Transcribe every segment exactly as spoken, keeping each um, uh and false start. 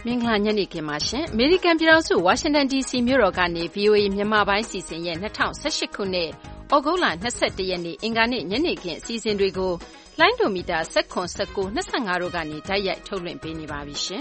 မင်္ဂလာညနေခင်းပါရှင်အမေရိကန်ပြည်ထောင်စုဝါရှင်တန် ဒီ စီ မြို့တော်ကနေ ဗွီအိုအေ မြန်မာပိုင်းစီစဉ်ရဲ့၂၀၁၈ခုနှစ်ဩဂုတ်လ၂၁ရက်နေ့အင်္ဂါနေ့ညနေခင်းအစီအစဉ်တွေကိုလိုင်းဒိုမီတာ၁၇ ၁၉ ၂၅တို့ကနေဓာတ်ရိုက်ထုတ်လွှင့်ပေးနေပါပြီရှင်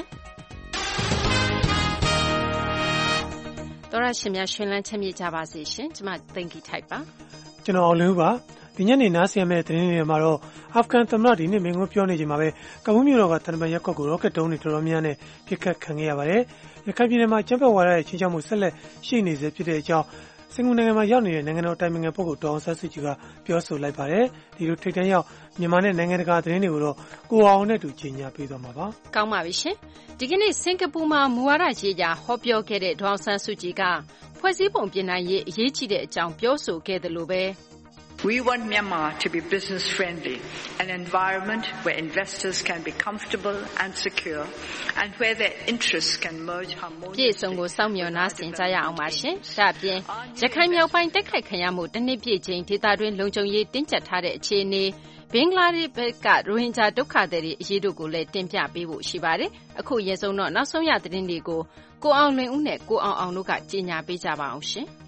သောရရှင်များရှင်လန်းချမ်းမြေ့ကြပါစေရှင်ကျွန်မသိင်္ဂီထိုက်ပါကျွန်တော်အောင်လင်းပါဒီညနေနားဆင်ရမယ့်သတင်းတွေမှာတော့အာဖဂန်သမ္မတဒီနေ့မင်းကိုပြောနေချိန်မှာပဲကဘူးမြို့တော်ကတန်တမန်ရက်ကွက်ကိုရော့ကက်တုံးတွေတော်တော်များနဲ့ပစ်ခတ်ခံခဲ့ရပါတယ်။ရခိုင်ပြည်နယ်မှာကျန်းဖက်ဝါဒရဲ့ချင်းချောက်မှုဆက်လက်ရှိနေစေဖြစ်တဲ့အကြောင်းစင်ကာပူနိုင်ငံမှာရောက်နေတဲ့နိုင်ငံတော်တိုင်ပင်ခံပုဂ္ဂိုလ်ဒေါ်အောင်ဆန်းစုကြည်ကပြောဆိုလိုက်ပါတယ်။ဒီလိုထိပ်တန်းရောက်မြန်မာနဲ့နိုင်ငံတကာသတင်းတွေကိုတော့ကိုအောင်နဲ့တူကြီးညာပေးသွားမှာပါ။ကောင်းပါပြီရှင်။ဒီကနေ့စင်ကာပူမှာမူဝါဒရေးရာဟောပြောခဲ့တဲ့ဒေါ်အောင်ဆန်းစုကြည်ကဖွဲ့စည်းပုံပြင်နိုင်ရေးအရေးကြီးတဲ့အကြောင်းပြောဆိုခဲ့တယ်လို့ပဲ We want Myanmar to be business friendly, an environment where investors can be comfortable and secure, and where their interests can merge harmoniously. ပြည်စုံကိုစောင့်မျှော်နားဆင်ကြရအောင်ပါရှင်။ဒါ့အပြင်ရခိုင်မြောက်ပိုင်းတိုက်ခိုက်ခံရမှုတနစ်ပြည့်ချိန်ဒေသတွင်းလုံခြုံရေးတင်းကျပ်ထားတဲ့အခြေအနေဘင်္ဂလားဒေ့ရှ်ဘက်ကရိုဟင်ဂျာဒုက္ခသည်တွေအရေးတို့ကိုလည်းတင်ပြပေးဖို့ရှိပါတယ်။အခုရေစုံတော့နောက်ဆုံးရသတင်းတွေကိုကိုအောင်လွင်ဦးနဲ့ကိုအောင်အောင်တို့ကကြီးညာပေးကြပါအောင်ရှင်။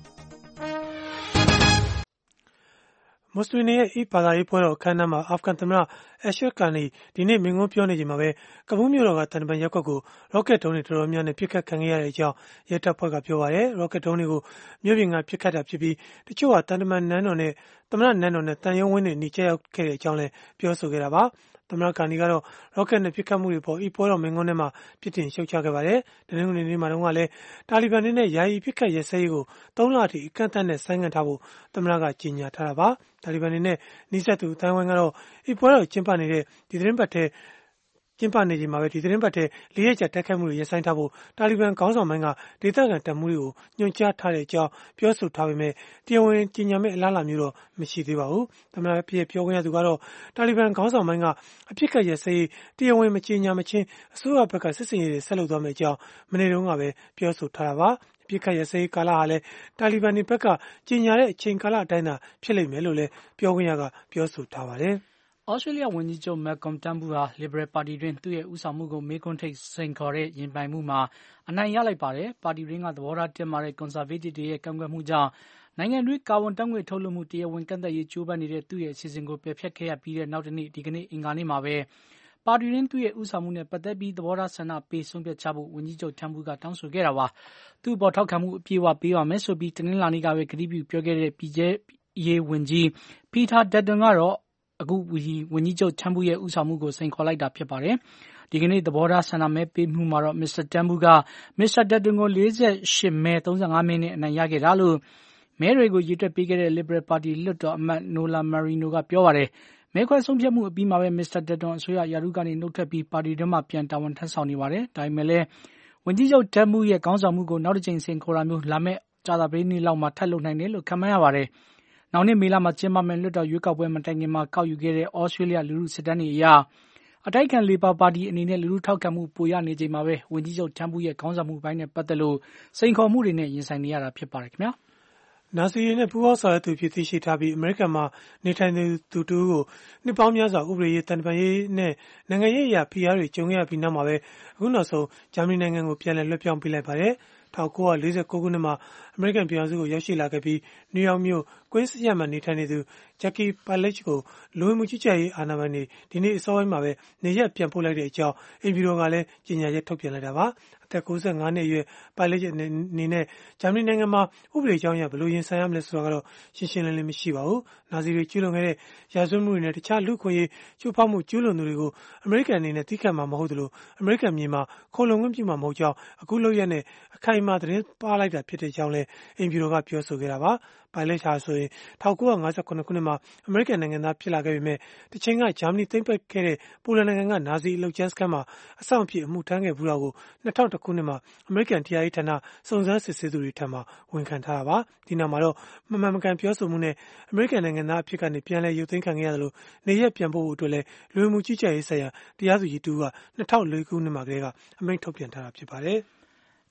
မွတ်စလင်တွေရဲ့ဘာသာရေးပွဲတော်အခမ်းအနားမှာအာဖဂန်သမ္မတအရှရတ်ဂါနီဒီနေ့မိန့်ခွန်းပြောနေချိန်မှာပဲကဘူးမြို့တော်ကတန်တမန်ရက်ကွက်ကိုရော့ကက်တုံးတွေတော်တော်များများနဲ့ပစ်ခတ်ခံခဲ့ရတဲ့အကြောင်းရဲတပ်ဖွဲ့ကပြောပါရယ်ရော့ကက်တုံးတွေကိုမြို့ပြင်ကပစ်ခတ်တာဖြစ်ပြီးတချို့ကတန်တမန်နန်းတော်နဲ့သမ္မတနန်းတော်နဲ့တန်ရုံးဝင်းတွေနေကျရောက်ခဲ့တဲ့အကြောင်းလည်းပြောဆိုခဲ့တာပါသမ္မတဂါနီကတော့ရော့ကက်နဲ့ပစ်ခတ်မှုတွေပေါ်ဤပွဲတော်မိန့်ခွန်းထဲမှာပြစ်တင်ရှုတ်ချခဲ့ပါတယ်။တနင်္ဂနွေနေ့မှာတော့လည်းတာလီဘန်တွေနဲ့ယာယီပစ်ခတ်ရစဲရေးကိုသုံးလအထိအကန့်အသတ်နဲ့ဆိုင်းငံ့ထားဖို့သမ္မတကကြေညာထားတာပါ။တာလီဘန်တွေနဲ့နှိစက်သူအတိုင်းဝိုင်းကတော့ဤပွဲတော်ကျင်းပနေတဲ့ဒီသတင်းပတ်ထဲကျင်းပနေချိန်မှာပဲဒီသတင်းပတ်ထဲလေးရက်ကြာတိုက်ခိုက်မှုတွေရပ်ဆိုင်းထားဖို့တာလီဘန်ခေါင်းဆောင်ပိုင်းကဒေသခံတပ်မှုတွေကိုညွှန်ကြားထားတဲ့အကြောင်းပြောဆိုထားပေမဲ့တရားဝင်ကြေညာမဲ့အလားအလာမျိုးတော့မရှိသေးပါဘူး။သမ္မတပြည်ပြောခွင့်ရသူကတော့တာလီဘန်ခေါင်းဆောင်ပိုင်းကအပြစ်ကရစရေးတရားဝင်မကြေညာမချင်းအစိုးရဘက်ကစစ်စင်ရေးတွေဆက်လုပ်သွားမယ့်အကြောင်းမနေ့တုန်းကပဲပြောဆိုထားတာပါ။ပြစ်ခတ်ရစရေးကာလဟာလည်းတာလီဘန်တွေဘက်ကကြေညာတဲ့အချိန်ကာလအတိုင်းသာဖြစ်လိမ့်မယ်လို့လည်းပြောခွင့်ရကပြောဆိုထားပါတယ်။ဩစတြေးလျဝန်ကြီးချုပ်မက်ကွန်တန်ဘူဟာလစ်ဘရယ်ပါတီတွင်သူ့ရဲ့ဦးဆောင်မှုကိုမေးခွန်းထုတ်စိန်ခေါ်တဲ့ရင်ပိုင်မှုမှာအနိုင်ရလိုက်ပါတယ်။ပါတီတွင်းကသဘောထားတင်းမာတဲ့ကွန်ဆာဗေးတစ်တွေရဲ့ကန့်ကွက်မှုကြောင့်နိုင်ငံတွင်းကာဗွန်ဓာတ်ငွေ့ထုတ်လွှတ်မှုတရားဝင်ကန့်သတ်ရေးကြိုးပမ်းနေတဲ့သူ့ရဲ့အစီအစဉ်ကိုပယ်ဖျက်ခဲ့ရပြီးတဲ့နောက်တနေ့ဒီကနေ့အင်္ဂါနေ့မှာပဲပါတီတွင်းသူ့ရဲ့ဦးဆောင်မှုနဲ့ပတ်သက်ပြီးသဘောထားဆန္ဒပေးဆုံးဖြတ်ချဖို့ဝန်ကြီးချုပ်တန်ဘူကတောင်းဆိုခဲ့တာပါ။သူ့ပေါ်ထောက်ခံမှုအပြည့်အဝပေးပါမယ်ဆိုပြီးတနင်္လာနေ့ကပဲကတိပြုပြောခဲ့တဲ့ပြည်ကျဲရေးဝန်ကြီးပီတာဒက်တွန်ကတော့အခုဝန်ကြီးချုပ်တန်ဘူရဲ့ဦးဆောင်မှုကိုစိန်ခေါ်လိုက်တာဖြစ်ပါတယ်။ဒီကနေ့သဘောထားဆန္ဒမဲပေးမှုမှာတော့မစ္စတာတန်ဘူကမစ္စတာဒက်တွန်ကိုလေးရှစ်မဲသုံးဆယ့်ငါးမဲနဲ့အနိုင်ရခဲ့တာလို့မဲတွေကိုရေတွက်ပေးခဲ့တဲ့ Liberal ပါတီလွှတ်တော်အမတ်နိုလာမာရီနိုကပြောပါတယ်။မဲခွဲဆုံးဖြတ်မှုအပြီးမှာပဲမစ္စတာဒက်တွန်အစိုးရရာထူးကနေနှုတ်ထွက်ပြီးပါတီတွင်းမှာပြန်တာဝန်ထမ်းဆောင်နေပါတယ်။ဒါပေမဲ့လည်းဝန်ကြီးချုပ်တန်ဘူရဲ့ခေါင်းဆောင်မှုကိုနောက်တစ်ချိန်စိန်ခေါ်တာမျိုးလာမယ့်ကြာသပတေးနေ့လောက်မှာထပ်လုပ်နိုင်တယ်လို့ခန့်မှန်းရပါတယ်။နောက်နှစ်မေလမှာကျင်းပမယ့်လွှတ်တော်ရွေးကောက်ပွဲမတိုင်ခင်မှာကောက်ယူခဲ့တဲ့ဩစတြေးလျလူထုစစ်တမ်းတွေအရအတိုက်ခံလေဘာပါတီအနေနဲ့လူထုထောက်ခံမှုပိုရနေချိန်မှာပဲဝန်ကြီးချုပ်တန်ဘူရဲ့ခေါင်းဆောင်မှုပိုင်းနဲ့ပတ်သက်လို့စိန်ခေါ်မှုတွေနဲ့ရင်ဆိုင်နေရတာဖြစ်ပါတယ်ခင်ဗျာ။နာဇီတွေနဲ့ပူးပေါင်းဆောင်ရွက်သူဖြစ်သိရှိထားပြီးအမေရိကန်မှာနေထိုင်သူတူကိုနှစ်ပေါင်းများစွာဥပဒေရေးတန်တမာရေးနဲ့နိုင်ငံရေးအရာဖိအားတွေကြုံရပြီးနောက်မှာပဲအခုနောက်ဆုံးဂျာမနီနိုင်ငံကိုပြန်လည်လွှဲပြောင်းပေးလိုက်ပါတယ်။၁၉၄၉ခုနှစ်မှာအမေရိကန်ပြည်ထောင်စုကိုရောက်ရှိလာခဲ့ပြီးနယူးယောက်မြို့ကွင်းစ်ရပ်မှာနေထိုင်နေသူဂျက်ကီပါလက်ချ်ကိုလူဝင်မှုကြီးကြပ်ရေးအာဏာပိုင်တွေဒီနေ့အစောပိုင်းမှာပဲနေရက်ပြန်ပို့လိုက်တဲ့အကြောင်းအိမ်ဖြူတော်ကလည်းကြေညာချက်ထုတ်ပြန်လိုက်တာပါအသက်၉၅နှစ်အရွယ်ပါလက်ချ်အနေနဲ့ဂျာမနီနိုင်ငံမှာဥပဒေကြောင်းအရဘယ်လိုရင်ဆိုင်ရမလဲဆိုတာကတော့ရှင်းရှင်းလင်းလင်းမရှိပါဘူးနာဇီတွေကျူးလွန်ခဲ့တဲ့ရာဇဝတ်မှုတွေနဲ့တခြားလူ့ခွင့်ရေးချိုးဖောက်မှုကျူးလွန်သူတွေကိုအမေရိကန်အနေနဲ့သီးခံမှာမဟုတ်သလိုအမေရိကန်မြေမှာခိုလုံခွင့်ပြုမှာမဟုတ်ကြောင်းအခုလုပ်ရက်နဲ့အခိုင်အမာသတင်းပါလိုက်တာဖြစ်တဲ့ကြောင်းလည်းအိမ်ဖြူတော်ကပြောဆိုခဲ့တာပါပိုင်လက်ချာဆိုရင်၁၉၅၇ခုနှစ်မှာအမေရိကန်နိုင်ငံသားဖြစ်လာခဲ့ပေမဲ့တချိန်ကဂျာမနီသိမ်းပိုက်ခဲ့တဲ့ပိုလန်နိုင်ငံကနာဇီအလုပ်ကျန်းစခန်းမှာအဆောင်အဖြစ်အမှုထမ်းခဲ့ဘူးတာကို၂၀၀၁ခုနှစ်မှာအမေရိကန်တရားရေးဌာနစုံစမ်းစစ်ဆေးသူတွေထံမှဝန်ခံထားတာပါဒီနောက်မှာတော့မမှန်မကန်ပြောဆိုမှုနဲ့အမေရိကန်နိုင်ငံသားအဖြစ်ကနေပြန်လည်ရုပ်သိမ်းခံခဲ့ရတယ်လို့နေရက်ပြန်ဖို့အတွက်လည်းလူဝင်မှုကြီးကြပ်ရေးဆိုင်ရာတရားသူကြီးတူက၂၀၀၄ခုနှစ်မှာကတည်းကအမိန့်ထုတ်ပြန်ထားတာဖြစ်ပါတယ်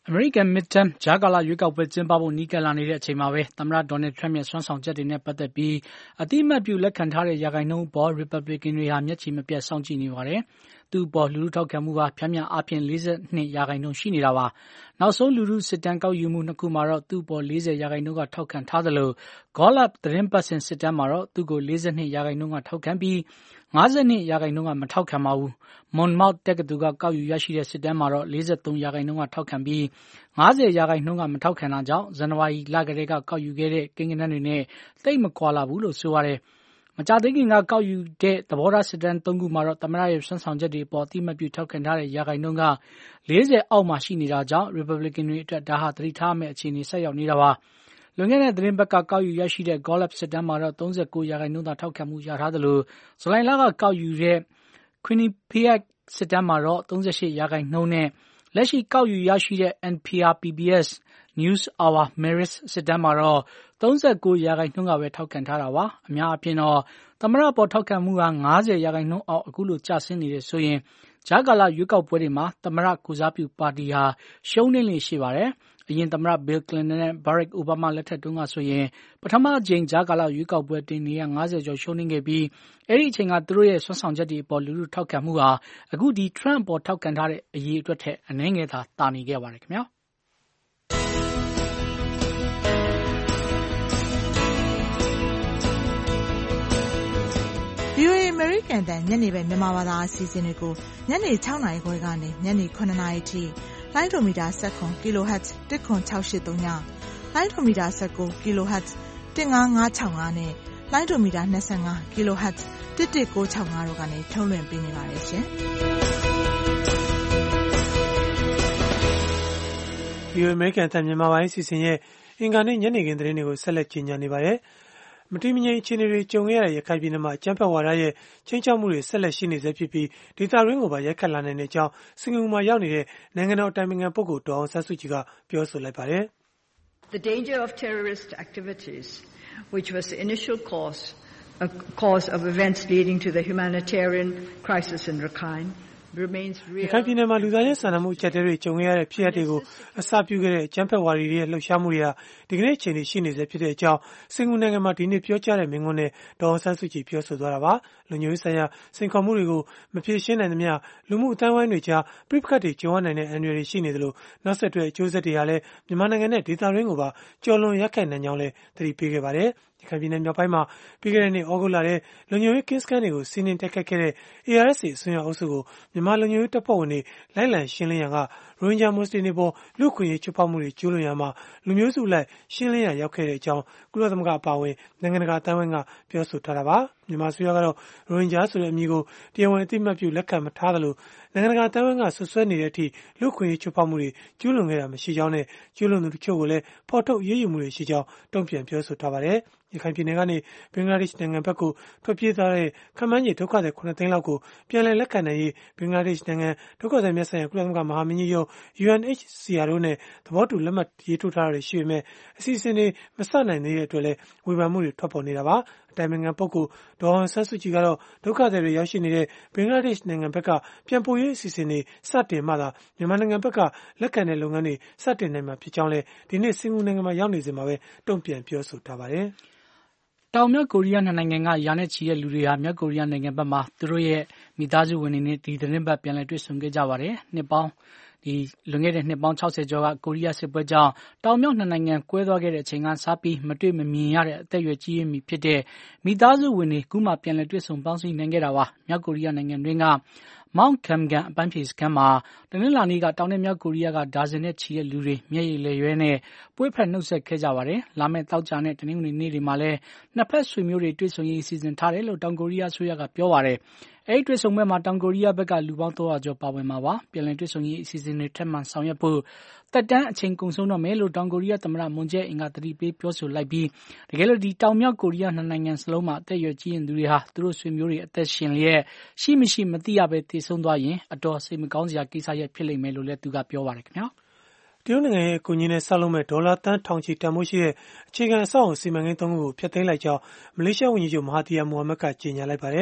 အမေရိကန် midterm ကြားကာလရွေးကောက်ပွဲကျင်းပဖို့နီးကပ်လာနေတဲ့အချိန်မှာပဲသမ္မတဒေါ်နယ်ထရမ့်ရဲ့စွမ်းဆောင်ချက်တွေနဲ့ပတ်သက်ပြီးအတိအမှတ်ပြုလက်ခံထားတဲ့ရာခိုင်နှုန်းအပေါ် Republican တွေဟာမျက်ခြေမပြတ်စောင့်ကြည့်နေပါတယ်။သူ့အပေါ်လူထုထောက်ခံမှုဟာဖြန်းဖြန်းအားဖြင့်၄၂ရာခိုင်နှုန်းရှိနေတာပါ။နောက်ဆုံးလူထုစစ်တမ်းကောက်ယူမှုနှစ်ခုမှာတော့သူ့အပေါ်၄၀ရာခိုင်နှုန်းကထောက်ခံထားသလို Gallup သတင်းပတ်စဉ်စစ်တမ်းမှာတော့သူ့ကို၄၂ရာခိုင်နှုန်းကထောက်ခံပြီး၅၂ရာခိုင်နှုန်းကမထောက်ခံပါဘူး။ Monmouth တက္ကသိုလ်ကကောက်ယူရရှိတဲ့စစ်တမ်းမှာတော့၄၃ရာခိုင်နှုန်းကထောက်ခံပြီး၅၀ရာခိုင်နှုန်းကမထောက်ခံတာကြောင့်ဇန်နဝါရီလကတည်းကကောက်ယူခဲ့တဲ့ကိန်းဂဏန်းတွေနဲ့သိပ်မကွာလာဘူးလို့ဆိုပါတယ်။မကြာသေးခင်ကကောက်ယူတဲ့သဘောထားစစ်တမ်းသုံးခုမှာတော့သမ္မတရဲ့စွမ်းဆောင်ချက်တွေအပေါ်အသိအမှတ်ပြုထောက်ခံထားတဲ့ရာခိုင်နှုန်းက၄၀အောက်မှာရှိနေတာကြောင့် Republican တွေအတွက်ဒါဟာသတိထားရမယ့်အခြေအနေဆက်ရောက်နေတာပါ။လွန်ခဲ့တဲ့သတင်းပတ်ကကောက်ယူရရှိတဲ့ Gallup စစ်တမ်းမှာတော့၃၉ရာခိုင်နှုန်းသာထောက်ခံမှုရထားသလိုဇူလိုင်လကကောက်ယူတဲ့ Quinnipiac စစ်တမ်းမှာတော့၃၈ရာခိုင်နှုန်းနဲ့လက်ရှိကောက်ယူရရှိတဲ့ N P R P B S News Hour Marist စစ်တမ်းမှာတော့၃၉ရာခိုင်နှုန်းကပဲထောက်ခံထားတာပါ။အများအပြားတော့သမ္မတပေါ်ထောက်ခံမှုဟာ၅၀ရာခိုင်နှုန်းအောက်အခုလိုကျဆင်းနေတယ်ဆိုရင်ကြားကာလရွေးကောက်ပွဲတွေမှာသမ္မတကိုစားပြုပါတီဟာရှုံးနေလေရှိပါတယ်။အရင်သမ္မတ Bill Clinton နဲ့ Barack Obama လက်ထက်တုန်းကဆိုရင်ပထမအကြိမ်ကြားကာလရွေးကောက်ပွဲတင်နေရ၅၀ကျော်ရှုံးနေခဲ့ပြီးအဲ့ဒီအချိန်ကသူတို့ရဲ့စွမ်းဆောင်ချက်တွေအပေါ်လူထုထောက်ခံမှုဟာအခုဒီ Trump ပေါ်ထောက်ခံထားတဲ့အရေးအတွက်ထက်အနည်းငယ်သာတာနေခဲ့ပါတယ်ခင်ဗျာ။ဗွီအိုအေ American တန်ညနေပဲမြန်မာဘာသာအစီအစဉ်တွေကိုညနေ၆နာရီခွဲကနေညနေ၇နာရီထိလိုင်းဒိုမီတာ၁၇ kilohertz ၁ခွန်၆၈၃ညလိုင်းဒိုမီတာ၁၉ kilohertz ၁၅၅၆၅နဲ့လိုင်းဒိုမီတာ၂၅ kilohertz ၁၁၉၆၅တို့ကနေထုတ်လွှင့်ပေးနေပါတယ်ရှင်။ဗွီအိုအေ American တန်မြန်မာပိုင်းအစီအစဉ်ရဲ့အင်္ဂါနေ့ညနေခင်းသတင်းတွေကိုဆက်လက်ကြီးညာနေပါတယ်။မတည်မငြိမ်အခြေအနေတွေကြုံခဲ့ရတဲ့ရခိုင်ပြည်နယ်မှာအကြမ်းဖက်ဝါဒရဲ့ချိန်ချောက်မှုတွေဆက်လက်ရှိနေဆဲဖြစ်ပြီးဒေသတွင်းကိုပါရိုက်ခတ်လာနိုင်တဲ့အကြောင်းစင်ကာပူမှာရောက်နေတဲ့နိုင်ငံတော်အတိုင်ပင်ခံပုဂ္ဂိုလ်ဒေါ်အောင်ဆန်းစုကြည်ကပြောဆိုလိုက်ပါတယ်။ The danger of terrorist activities, which was the initial cause, a cause of events leading to the humanitarian crisis in Rakhine, remains real. ရခိုင်ပြည်နယ်မှာလူသားချင်းစာနာမှုအကျပ်အတည်းတွေကြုံခဲ့ရတဲ့ဖြစ်ရပ်တွေကိုအစပြုခဲ့တဲ့အကြမ်းဖက်ဝါဒီတွေရဲ့လှုပ်ရှားမှုတွေဟာဒီကနေ့အချိန်ထိရှိနေဆဲဖြစ်တဲ့အကြောင်းစင်ကာပူနိုင်ငံမှာဒီနေ့ပြောကြားတဲ့မိန့်ခွန်းနဲ့ဒေါ်အောင်ဆန်းစုကြည်ပြောဆိုသွားတာပါ။လူမျိုးရေးဆိုင်ရာစိန်ခေါ်မှုတွေကိုမဖြေရှင်းနိုင်သမျှလူမှုအတိုင်းအဝိုင်းတွေကြားပြိပခတ်တွေကြုံရနိုင်တဲ့အန္တရာယ်တွေရှိနေသလိုနောက်ဆက်တွဲအကျိုးဆက်တွေဟာလည်းမြန်မာနိုင်ငံနဲ့ဒေသတွင်းကိုပါကျော်လွန်ရက်ခိုက်နိုင်ကြောင်းလည်းသတိပေးခဲ့ပါတယ်။ရခိုင်ပြည်နယ်မြောက်ပိုင်းမှာပြီးခဲ့တဲ့နှစ်ဩဂုတ်လထဲလုံခြုံရေးကင်းစခန်းတွေကိုစီးနင်းတိုက်ခိုက်ခဲ့တဲ့ A R S A အစွန်းရောက်အုပ်စုကိုမြန်မာလုံခြုံရေးတပ်ဖွဲ့ဝင်တွေလိုက်လံရှင်းလင်းရန်ကရိုဟင်ဂျာမွတ်စလင်တွေပေါ်လူ့အခွင့်အရေးချိုးဖောက်မှုတွေကျူးလွန်ရမှာလူမျိုးစုလိုက်ရှင်းလင်းရရောက်ခဲ့တဲ့အကြောင်းကုလသမဂ္ဂအပါအဝင်နိုင်ငံတကာအတိုင်းအဝိုင်းကပြောဆိုထားတာပါမြန်မာအစိုးရကတော့ရိုဟင်ဂျာဆိုတဲ့အမည်ကိုတရားဝင်အသိအမှတ်ပြုလက်ခံမထားသလိုနိုင်ငံတကာအတိုင်းအဝိုင်းကဆွဆွဲနေတဲ့အထိလူ့အခွင့်အရေးချိုးဖောက်မှုတွေကျူးလွန်ခဲ့တာမရှိကြောင်းနဲ့ကျူးလွန်သူတချို့ကိုလည်းဖော်ထုတ်ရေးယူမှုတွေရှိကြောင်းတုံ့ပြန်ပြောဆိုထားပါတယ်ရခိုင်ပြည်နယ်ကနေဘင်္ဂလားဒေ့ရှ်နိုင်ငံဘက်ကိုထွက်ပြေးသွားတဲ့ခန့်မှန်းခြေဒုက္ခသည်ခုနှစ်သိန်းလောက်ကိုပြန်လည်လက်ခံနိုင်ရေးဘင်္ဂလားဒေ့ရှ်နိုင်ငံဒုက္ခသည်များဆိုင်ရာကုလသမဂ္ဂမဟာမင်းကြီးရုံး U N H C R တို့နဲ့သဘောတူလက်မှတ်ရေးထိုးထားတာရှိပေမဲ့အစီအစဉ်တွေမစနိုင်သေးတဲ့အတွက်လည်းဝေဖန်မှုတွေထွက်ပေါ်နေတာပါအတိုင်ပင်ခံပုဂ္ဂိုလ်ဒေါ်အောင်ဆန်းစုကြည်ကတော့ဒုက္ခသည်တွေရောက်ရှိနေတဲ့ဘင်္ဂလားဒေ့ရှ်နိုင်ငံဘက်ကပြန်ပို့ရေးအစီအစဉ်တွေစတင်မှသာမြန်မာနိုင်ငံဘက်ကလက်ခံတဲ့လုပ်ငန်းတွေစတင်နိုင်မှာဖြစ်ကြောင်းလည်းဒီနေ့စင်ကာပူနိုင်ငံမှာရောက်နေစဉ်မှာပဲတုံ့ပြန်ပြောဆိုထားပါတယ်တောင်မြောက်ကိုရီးယားနှစ်နိုင်ငံကရာနဲ့ချီတဲ့လူတွေဟာမြောက်ကိုရီးယားနိုင်ငံဘက်မှာသူတို့ရဲ့မိသားစုဝင်တွေနဲ့ဒီသတင်းပတ်ပြန်လည်တွေ့ဆုံခဲ့ကြပါတယ်။နှစ်ပေါင်းဒီလွန်ခဲ့တဲ့နှစ်ပေါင်း၆၀ကျော်ကကိုရီးယားစစ်ပွဲကြောင့်တောင်မြောက်နှစ်နိုင်ငံကွဲသွားခဲ့တဲ့အချိန်ကစပြီးမတွေ့မမြင်ရတဲ့အသက်အရွယ်ကြီးရင်းမိဖြစ်တဲ့မိသားစုဝင်တွေခုမှပြန်လည်တွေ့ဆုံပေါင်းစည်းနိုင်ခဲ့တာပါ။မြောက်ကိုရီးယားနိုင်ငံတွင်းကMount Gamgan အပန်းဖြေစခန်းမှာတနင်္လာနေ့ကတောင်နဲ့မြောက်ကိုရီးယားကဒါဇင်နဲ့ချီတဲ့လူတွေမျက်ရည်လည်ရွဲနဲ့ပွေ့ဖက်နှုတ်ဆက်ခဲ့ကြပါတယ်။လာမယ့်သောကြာနဲ့တနင်္ဂနွေနေ့တွေမှာလည်းနှစ်ဖက်ဆွေမျိုးတွေတွေ့ဆုံရေးစီစဉ်ထားတယ်လို့တောင်ကိုရီးယားအစိုးရကပြောပါတယ်။အဲဒီတွေ့ဆုံပွဲမှာတောင်ကိုရီးယားဘက်ကလူပေါင်းသုံးရာကျော်ပါဝင်မှာပါ။ပြန်လည်တွေ့ဆုံရေးအစီအစဉ်တွေထပ်မံဆောင်ရွက်ဖို့သက်တမ်းအချိန်ကုန်ဆုံးတော့မယ်လို့တောင်ကိုရီးယားသမ္မတမွန်ဂျဲအင်ကသတိပေးပြောဆိုလိုက်ပြီးတကယ်လို့ဒီတောင်မြောက်ကိုရီးယားနှစ်နိုင်ငံစလုံးမှာအသက်အရွယ်ကြီးရင်သူတွေဟာသူတို့ဆွေမျိုးတွေအသက်ရှင်လျက်ရှိမရှိမသိရပဲတည်ဆုံသွားရင်အတော်စိတ်မကောင်းစရာကိစ္စရပ်ဖြစ်လိမ့်မယ်လို့လည်းသူကပြောပါတယ်ခင်ဗျာတရုတ်နိုင်ငံရဲ့အကူအညီနဲ့ဆောက်လုပ်မဲ့ဒေါ်လာတန်းထောင်ချီတန်ဖိုးရှိတဲ့အခြေခံအဆောက်အအုံစီမံကိန်းသုံးခုကိုဖျက်သိမ်းလိုက်ကြောင်းမလေးရှားဝန်ကြီးချုပ်မဟာသီယာမိုဟာမက်ကကြေညာလိုက်ပါတယ်။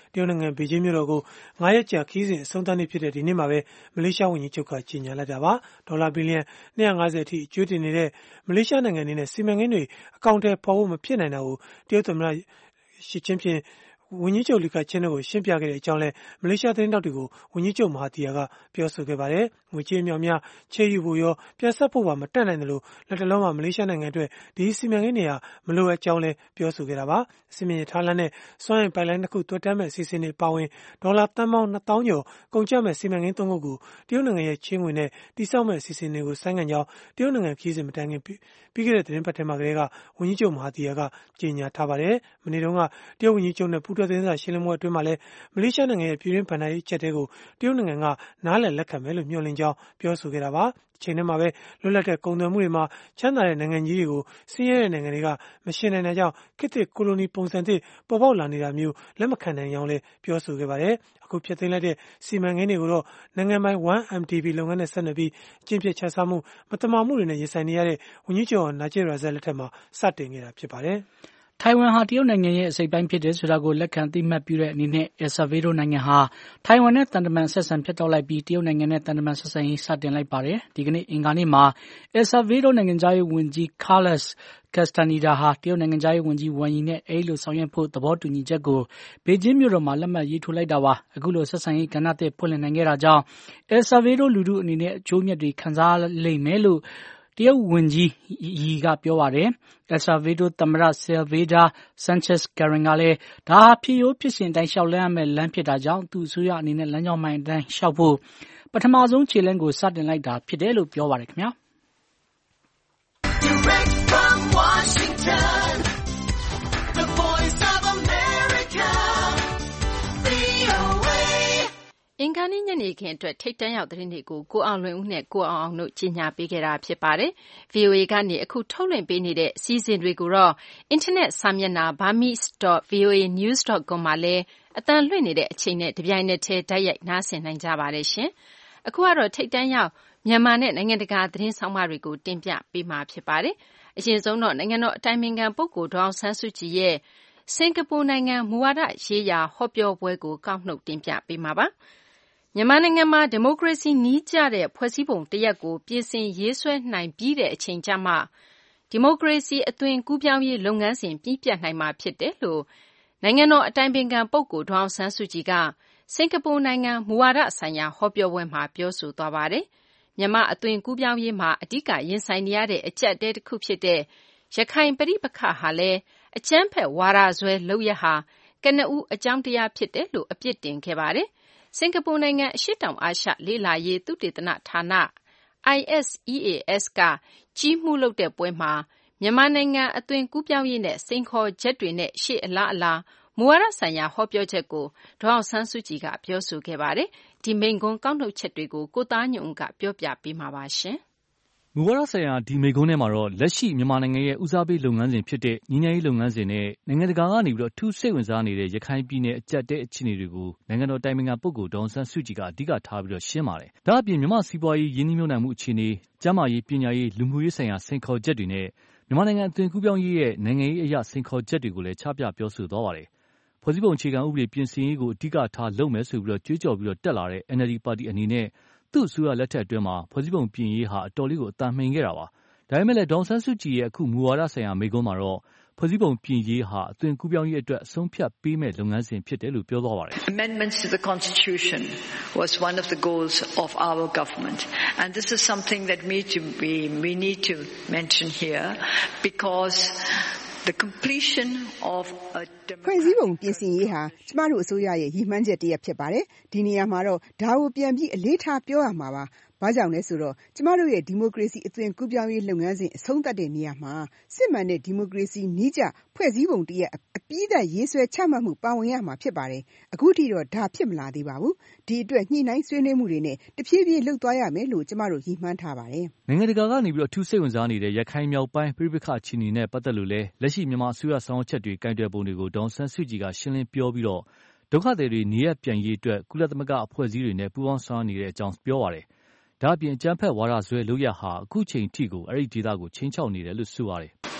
တရုတ်နိုင်ငံဘေဂျင်းမြို့တော်ကိုငါးရက်ကြာခီးစဉ်အဆုံးသတ်နေ့ဖြစ်တဲ့ဒီနေ့မှာပဲမလေးရှားဝန်ကြီးချုပ်ကကြေညာလိုက်တာပါဒေါ်လာဘီလီယံနှစ်ရာငါးဆယ်အထိအကျွေးတင်နေတဲ့မလေးရှားနိုင်ငံအနေနဲ့စီမံကိန်းတွေအကောင့်ထဲပေါ်ဖို့မဖြစ်နိုင်တာကိုတရုတ်သမ္မတရှီကျင်းဖျင်ဝန်ကြီးချုပ်လီကာချင်းတို့ကိုရှင်းပြခဲ့တဲ့အကြောင်းလဲမလေးရှားသတင်းတောက်တွေကိုဝန်ကြီးချုပ်မဟာတီယာကပြောဆိုခဲ့ပါတယ်။ငွေကြေးအမြောက်များချေယူဖို့ရောပြန်ဆက်ဖို့ပါမတတ်နိုင်တယ်လို့လက်တလုံးမှာမလေးရှားနိုင်ငံအတွက်ဒီစီမံကိန်းတွေဟာမလိုအပ်ကြောင်းလဲပြောဆိုခဲ့တာပါ။စီမံရေးထားလမ်းနဲ့စွမ်းအင်ပိုက်လိုင်းတစ်ခုတွက်တမ်းမဲ့အစီအစဉ်တွေပါဝင်ဒေါ်လာသန်းပေါင်းနှစ်သောင်းကျော်ကုန်ကျမဲ့စီမံကိန်းသုံးခုကိုတရုတ်နိုင်ငံရဲ့ချင်းငွေနဲ့တိစောက်မဲ့အစီအစဉ်တွေကိုဆိုင်းငံ့ကြောင်းတရုတ်နိုင်ငံခီးစဉ်မတိုင်ခင်ပြီးခဲ့တဲ့သတင်းပတ်ထဲမှာကလေးကဝန်ကြီးချုပ်မဟာတီယာကကြေညာထားပါတယ်။မနေ့တုန်းကတရုတ်ဝန်ကြီးချုပ်နဲ့ပူးတွဲသတင်းစာရှင်းလင်းပွဲအတွင်းမှာလည်းမလေးရှားနိုင်ငံရဲ့ပြည်တွင်းဗဏ္ဍာရေးအချက်တဲကိုတရုတ်နိုင်ငံကနားလည်လက်ခံမယ်လို့မျှော်လင့်ကြောင်းပြောဆိုခဲ့တာပါ။ချိန်ထဲမှာပဲလွတ်လပ်တဲ့ကုန်သွယ်မှုတွေမှာချမ်းသာတဲ့နိုင်ငံကြီးတွေကိုဆင်းရဲတဲ့နိုင်ငံတွေကမရှင်နိုင်တဲ့ကြောင့်ခေတ်သစ်ကိုလိုနီပုံစံသစ်ပေါ်ပေါက်လာနေတာမျိုးလက်မခံနိုင်ကြောင်းလည်းပြောဆိုခဲ့ပါတယ်။အခုဖြစ်သိမ်းလိုက်တဲ့စီမံကိန်းတွေကိုတော့နိုင်ငံပိုင် one M D B လုပ်ငန်းနဲ့ဆက်နွယ်ပြီးအကျင့်ပြတ်ချစားမှုမတမာမှုတွေနဲ့ရင်ဆိုင်နေရတဲ့ဝန်ကြီးချုပ်နာဂျစ်ရာဇက်လက်ထက်မှာစတင်ခဲ့တာဖြစ်ပါတယ်။ထိုင်ဝမ်ဟာတရုတ်နိုင်ငံရဲ့အစိတ်ပိုင်းဖြစ်တယ်ဆိုတာကိုလက်ခံသိမှတ်ပြုတဲ့အနေနဲ့အယ်ဆာဗေဒိုနိုင်ငံဟာထိုင်ဝမ်နဲ့တန်တမန်ဆက်ဆံဖြတ်တောက်လိုက်ပြီးတရုတ်နိုင်ငံနဲ့တန်တမန်ဆက်ဆံရေးစတင်လိုက်ပါတယ်။ဒီကနေ့အင်္ဂါနေ့မှာအယ်ဆာဗေဒိုနိုင်ငံသားရေးဝန်ကြီးကားလက်စ်ကက်စတာနီဒါဟာတရုတ်နိုင်ငံသားရေးဝန်ကြီးဝမ်ယီနဲ့အဲဒီလိုဆောင်ရွက်ဖို့သဘောတူညီချက်ကိုဘေကျင်းမြို့တော်မှာလက်မှတ်ရေးထိုးလိုက်တာပါ။အခုလိုဆက်ဆံရေးကဏ္ဍသစ်ဖွင့်လှစ်နိုင်ခဲ့တာကြောင့်အယ်ဆာဗေဒိုလူထုအနေနဲ့အကျိုးမြတ်တွေခံစားလိမ့်မယ်လို့တရုတ်ဝန်ကြီးရီကပြောပါတယ်။အယ်ဆာဗေဒိုသမ္မတဆယ်လ်ဗေဒါဆန်ချက်စ်ကရင်ကလည်းဒါဟာဖြစ်ရိုးဖြစ်စဉ်တိုင်းလျှောက်လန်းရမယ့်လမ်းဖြစ်တာကြောင့်သူ့အစိုးရအနေနဲ့လမ်းကြောင်းမှန်အတိုင်းလျှောက်ဖို့ပထမဆုံးခြေလှမ်းကိုစတင်လိုက်တာဖြစ်တယ်လို့ပြောပါတယ်ခင်ဗျာ။ Direct from Washington, the voice of America, V O A အင်္ဂါနေ့ညနေခင်းအတွက်ထိပ်တန်းရောက်သတင်းတွေကိုကိုအောင်လွင်ဦးနဲ့ကိုအောင်အောင်တို့ကြီးညာပေးခဲ့တာဖြစ်ပါတယ်။ V O A ကနေအခုထုတ်လွှင့်ပေးနေတဲ့အစီအစဉ်တွေကိုတော့အင်တာနက်စာမျက်နှာ burmese dot v o a news dot com မှာလည်းအသံလွှင့်နေတဲ့အချိန်နဲ့တပြိုင်နက်တည်းတိုက်ရိုက်နားဆင်နိုင်ကြပါတယ်ရှင်။အခုကတော့ထိပ်တန်းရောက်မြန်မာနဲ့နိုင်ငံတကာသတင်းဆောင်မတွေကိုတင်ပြပေးမှာဖြစ်ပါတယ်။အရင်ဆုံးတော့နိုင်ငံတော်အတိုင်ပင်ခံပုဂ္ဂိုလ်ဒေါ်အောင်ဆန်းစုကြည်ရဲ့စင်ကာပူနိုင်ငံမူဝါဒရေးရာဟောပြောပွဲကိုကောက်နှုတ်တင်ပြပေးမှာပါ။မြန်မာနိုင်ငံမှာဒီမိုကရေစီနည်းကျတဲ့ဖွဲ့စည်းပုံတရပ်ကိုပြင်ဆင်ရေးဆွဲနိုင်ပြီးတဲ့အချိန်ကျမှဒီမိုကရေစီအသွင်ကူးပြောင်းရေးလုပ်ငန်းစဉ်ပြီးပြတ်နိုင်မှာဖြစ်တယ်လို့နိုင်ငံတော်အတိုင်ပင်ခံပုဂ္ဂိုလ်ဒေါ်အောင်ဆန်းစုကြည်ကစင်ကာပူနိုင်ငံမူဝါဒဆိုင်ရာဟောပြောပွဲမှာပြောဆိုသွားပါတယ်။မြန်မာအသွင်ကူးပြောင်းရေးမှာအဓိကရင်ဆိုင်နေရတဲ့အကျပ်အတည်းတစ်ခုဖြစ်တဲ့ရခိုင်ပဋိပက္ခဟာလည်းအကြမ်းဖက်ဝါဒစွဲလုပ်ရပ်ဟာကနဦးအကြောင်းတရားဖြစ်တယ်လို့အပြစ်တင်ခဲ့ပါတယ်။စင်ကာပူနိုင်ငံအရှေ့တောင်အာရှလေ့လာရေးသုတေသနဌာန I S E A S ကကြီးမှုလုပ်တဲ့ပွဲမှာမြန်မာနိုင်ငံအသွင်ကူးပြောင်းရေးနဲ့စိန်ခေါ်ချက်တွေနဲ့ရှေ့အလားအလာမူဝါဒဆိုင်ရာဟောပြောချက်ကိုဒေါ်အောင်ဆန်းစုကြည်ကပြောဆိုခဲ့ပါတယ်။ဒီမိန့်ခွန်းကောက်နှုတ်ချက်တွေကိုကိုသားညွန့်ဦးကပြောပြပေးမှာပါရှင်။မူဝါဒဆိုင်ရာဒီမိန့်ခွန်းထဲမှာတော့လက်ရှိမြန်မာနိုင်ငံရဲ့ဦးစားပေးလုပ်ငန်းစဉ်ဖြစ်တဲ့ငြိမ်းချမ်းရေးလုပ်ငန်းစဉ်နဲ့နိုင်ငံတကာကနေပြီးတော့ထူးစိတ်ဝင်စားနေတဲ့ရခိုင်ပြည်နယ်အကြပ်တဲအခြေအနေတွေကိုနိုင်ငံတော်တိုင်ပင်ခံပုဂ္ဂိုလ်ဒေါ်အောင်ဆန်းစုကြည်ကအဓိကထားပြီးတော့ရှင်းပါတယ်။ဒါအပြင်မြန်မာစီးပွားရေးရင်းနှီးမြှုပ်နှံမှုအခြေအနေကျန်းမာရေးပညာရေးလူမှုရေးဆိုင်ရာစိန်ခေါ်ချက်တွေနဲ့မြန်မာနိုင်ငံအသွင်ကူးပြောင်းရေးရဲ့နိုင်ငံရေးအရာစိန်ခေါ်ချက်တွေကိုလည်းချပြပြောဆိုသွားပါတယ်။ဖွဲ့စည်းပုံအခြေခံဥပဒေပြင်ဆင်ရေးကိုအဓိကထားလုပ်မယ်ဆိုပြီးတော့ကြွေးကြော်ပြီးတော့တက်လာတဲ့ N L D ပါတီအနေနဲ့သူ့အစိုးရလက်ထက်အတွင်းမှာဖွဲ့စည်းပုံပြင်ရေးဟာအတော်လေးကိုအတန်မှန်ခဲ့တာပါ။ဒါပေမဲ့လည်းဒေါ်အောင်ဆန်းစုကြည်ရဲ့အခုမူဝါဒဆိုင်ရာမိန့်ခွန်းမှာတော့ဖွဲ့စည်းပုံပြင်ရေးဟာအသွင်ကူးပြောင်းရေးအတွက်အဆုံးဖြတ်ပေးမဲ့လုပ်ငန်းစဉ်ဖြစ်တယ်လို့ပြောသွားပါတယ်။ Amendments to the Constitution was one of the goals of our government, and this is something that we to be we need to mention here because the completion of a ဖွဲ့စည်းပုံပြင်ဆင်ရေးဟာကျမတို့အစိုးရရဲ့ရည်မှန်းချက်တရပ်ဖြစ်ပါတယ်။ဒီနေရာမှာတော့ဒါကိုပြန်ပြီးအလေးထားပြောရမှာပါ။ဘာကြောင့်လဲဆိုတော့ကျမတို့ရဲ့ဒီမိုကရေစီအသွင်ကူးပြောင်းရေးလုပ်ငန်းစဉ်အဆုံးသတ်တဲ့နေရာမှာစစ်မှန်တဲ့ဒီမိုကရေစီနည်းကျဖွဲ့စည်းပုံတရပ်အပြီးသတ်ရေးဆွဲချမှတ်မှုပါဝင်ရမှာဖြစ်ပါတယ်။အခုထိတော့ဒါဖြစ်မလာသေးပါဘူး။ဒီအတွက်ညှိနှိုင်းဆွေးနွေးမှုတွေနဲ့တဖြည်းဖြည်းလှုပ်သွားရမယ်လို့ကျမတို့ရည်မှန်းထားပါတယ်။နိုင်ငံတကာကနေပြီးတော့အထူးစိတ်ဝင်စားနေတဲ့ရခိုင်မြောက်ပိုင်းပြည်ပခါချီနေနဲ့ပတ်သက်လို့လဲလက်ရှိမြန်မာအစိုးရဆောင်ချက်တွေကင်တွယ်ပုံတွေကိုဒေါ်ဆန်းစုကြည်ကရှင်းလင်းပြောပြီးတော့ဒုက္ခသည်တွေနေရပြန်ရေးအတွက်ကုလသမဂ္ဂအဖွဲ့အစည်းတွေနဲ့ပူးပေါင်းဆောင်ရွက်နေတဲ့အကြောင်းပြောပါတယ်။ဒါအပြင်အကြမ်းဖက်ဝါဒစွဲလုပ်ရဟာအခုချိန်ထိကိုအဲ့ဒီဒေသကိုချင်းချောက်နေတယ်လို့ဆိုပါတယ်။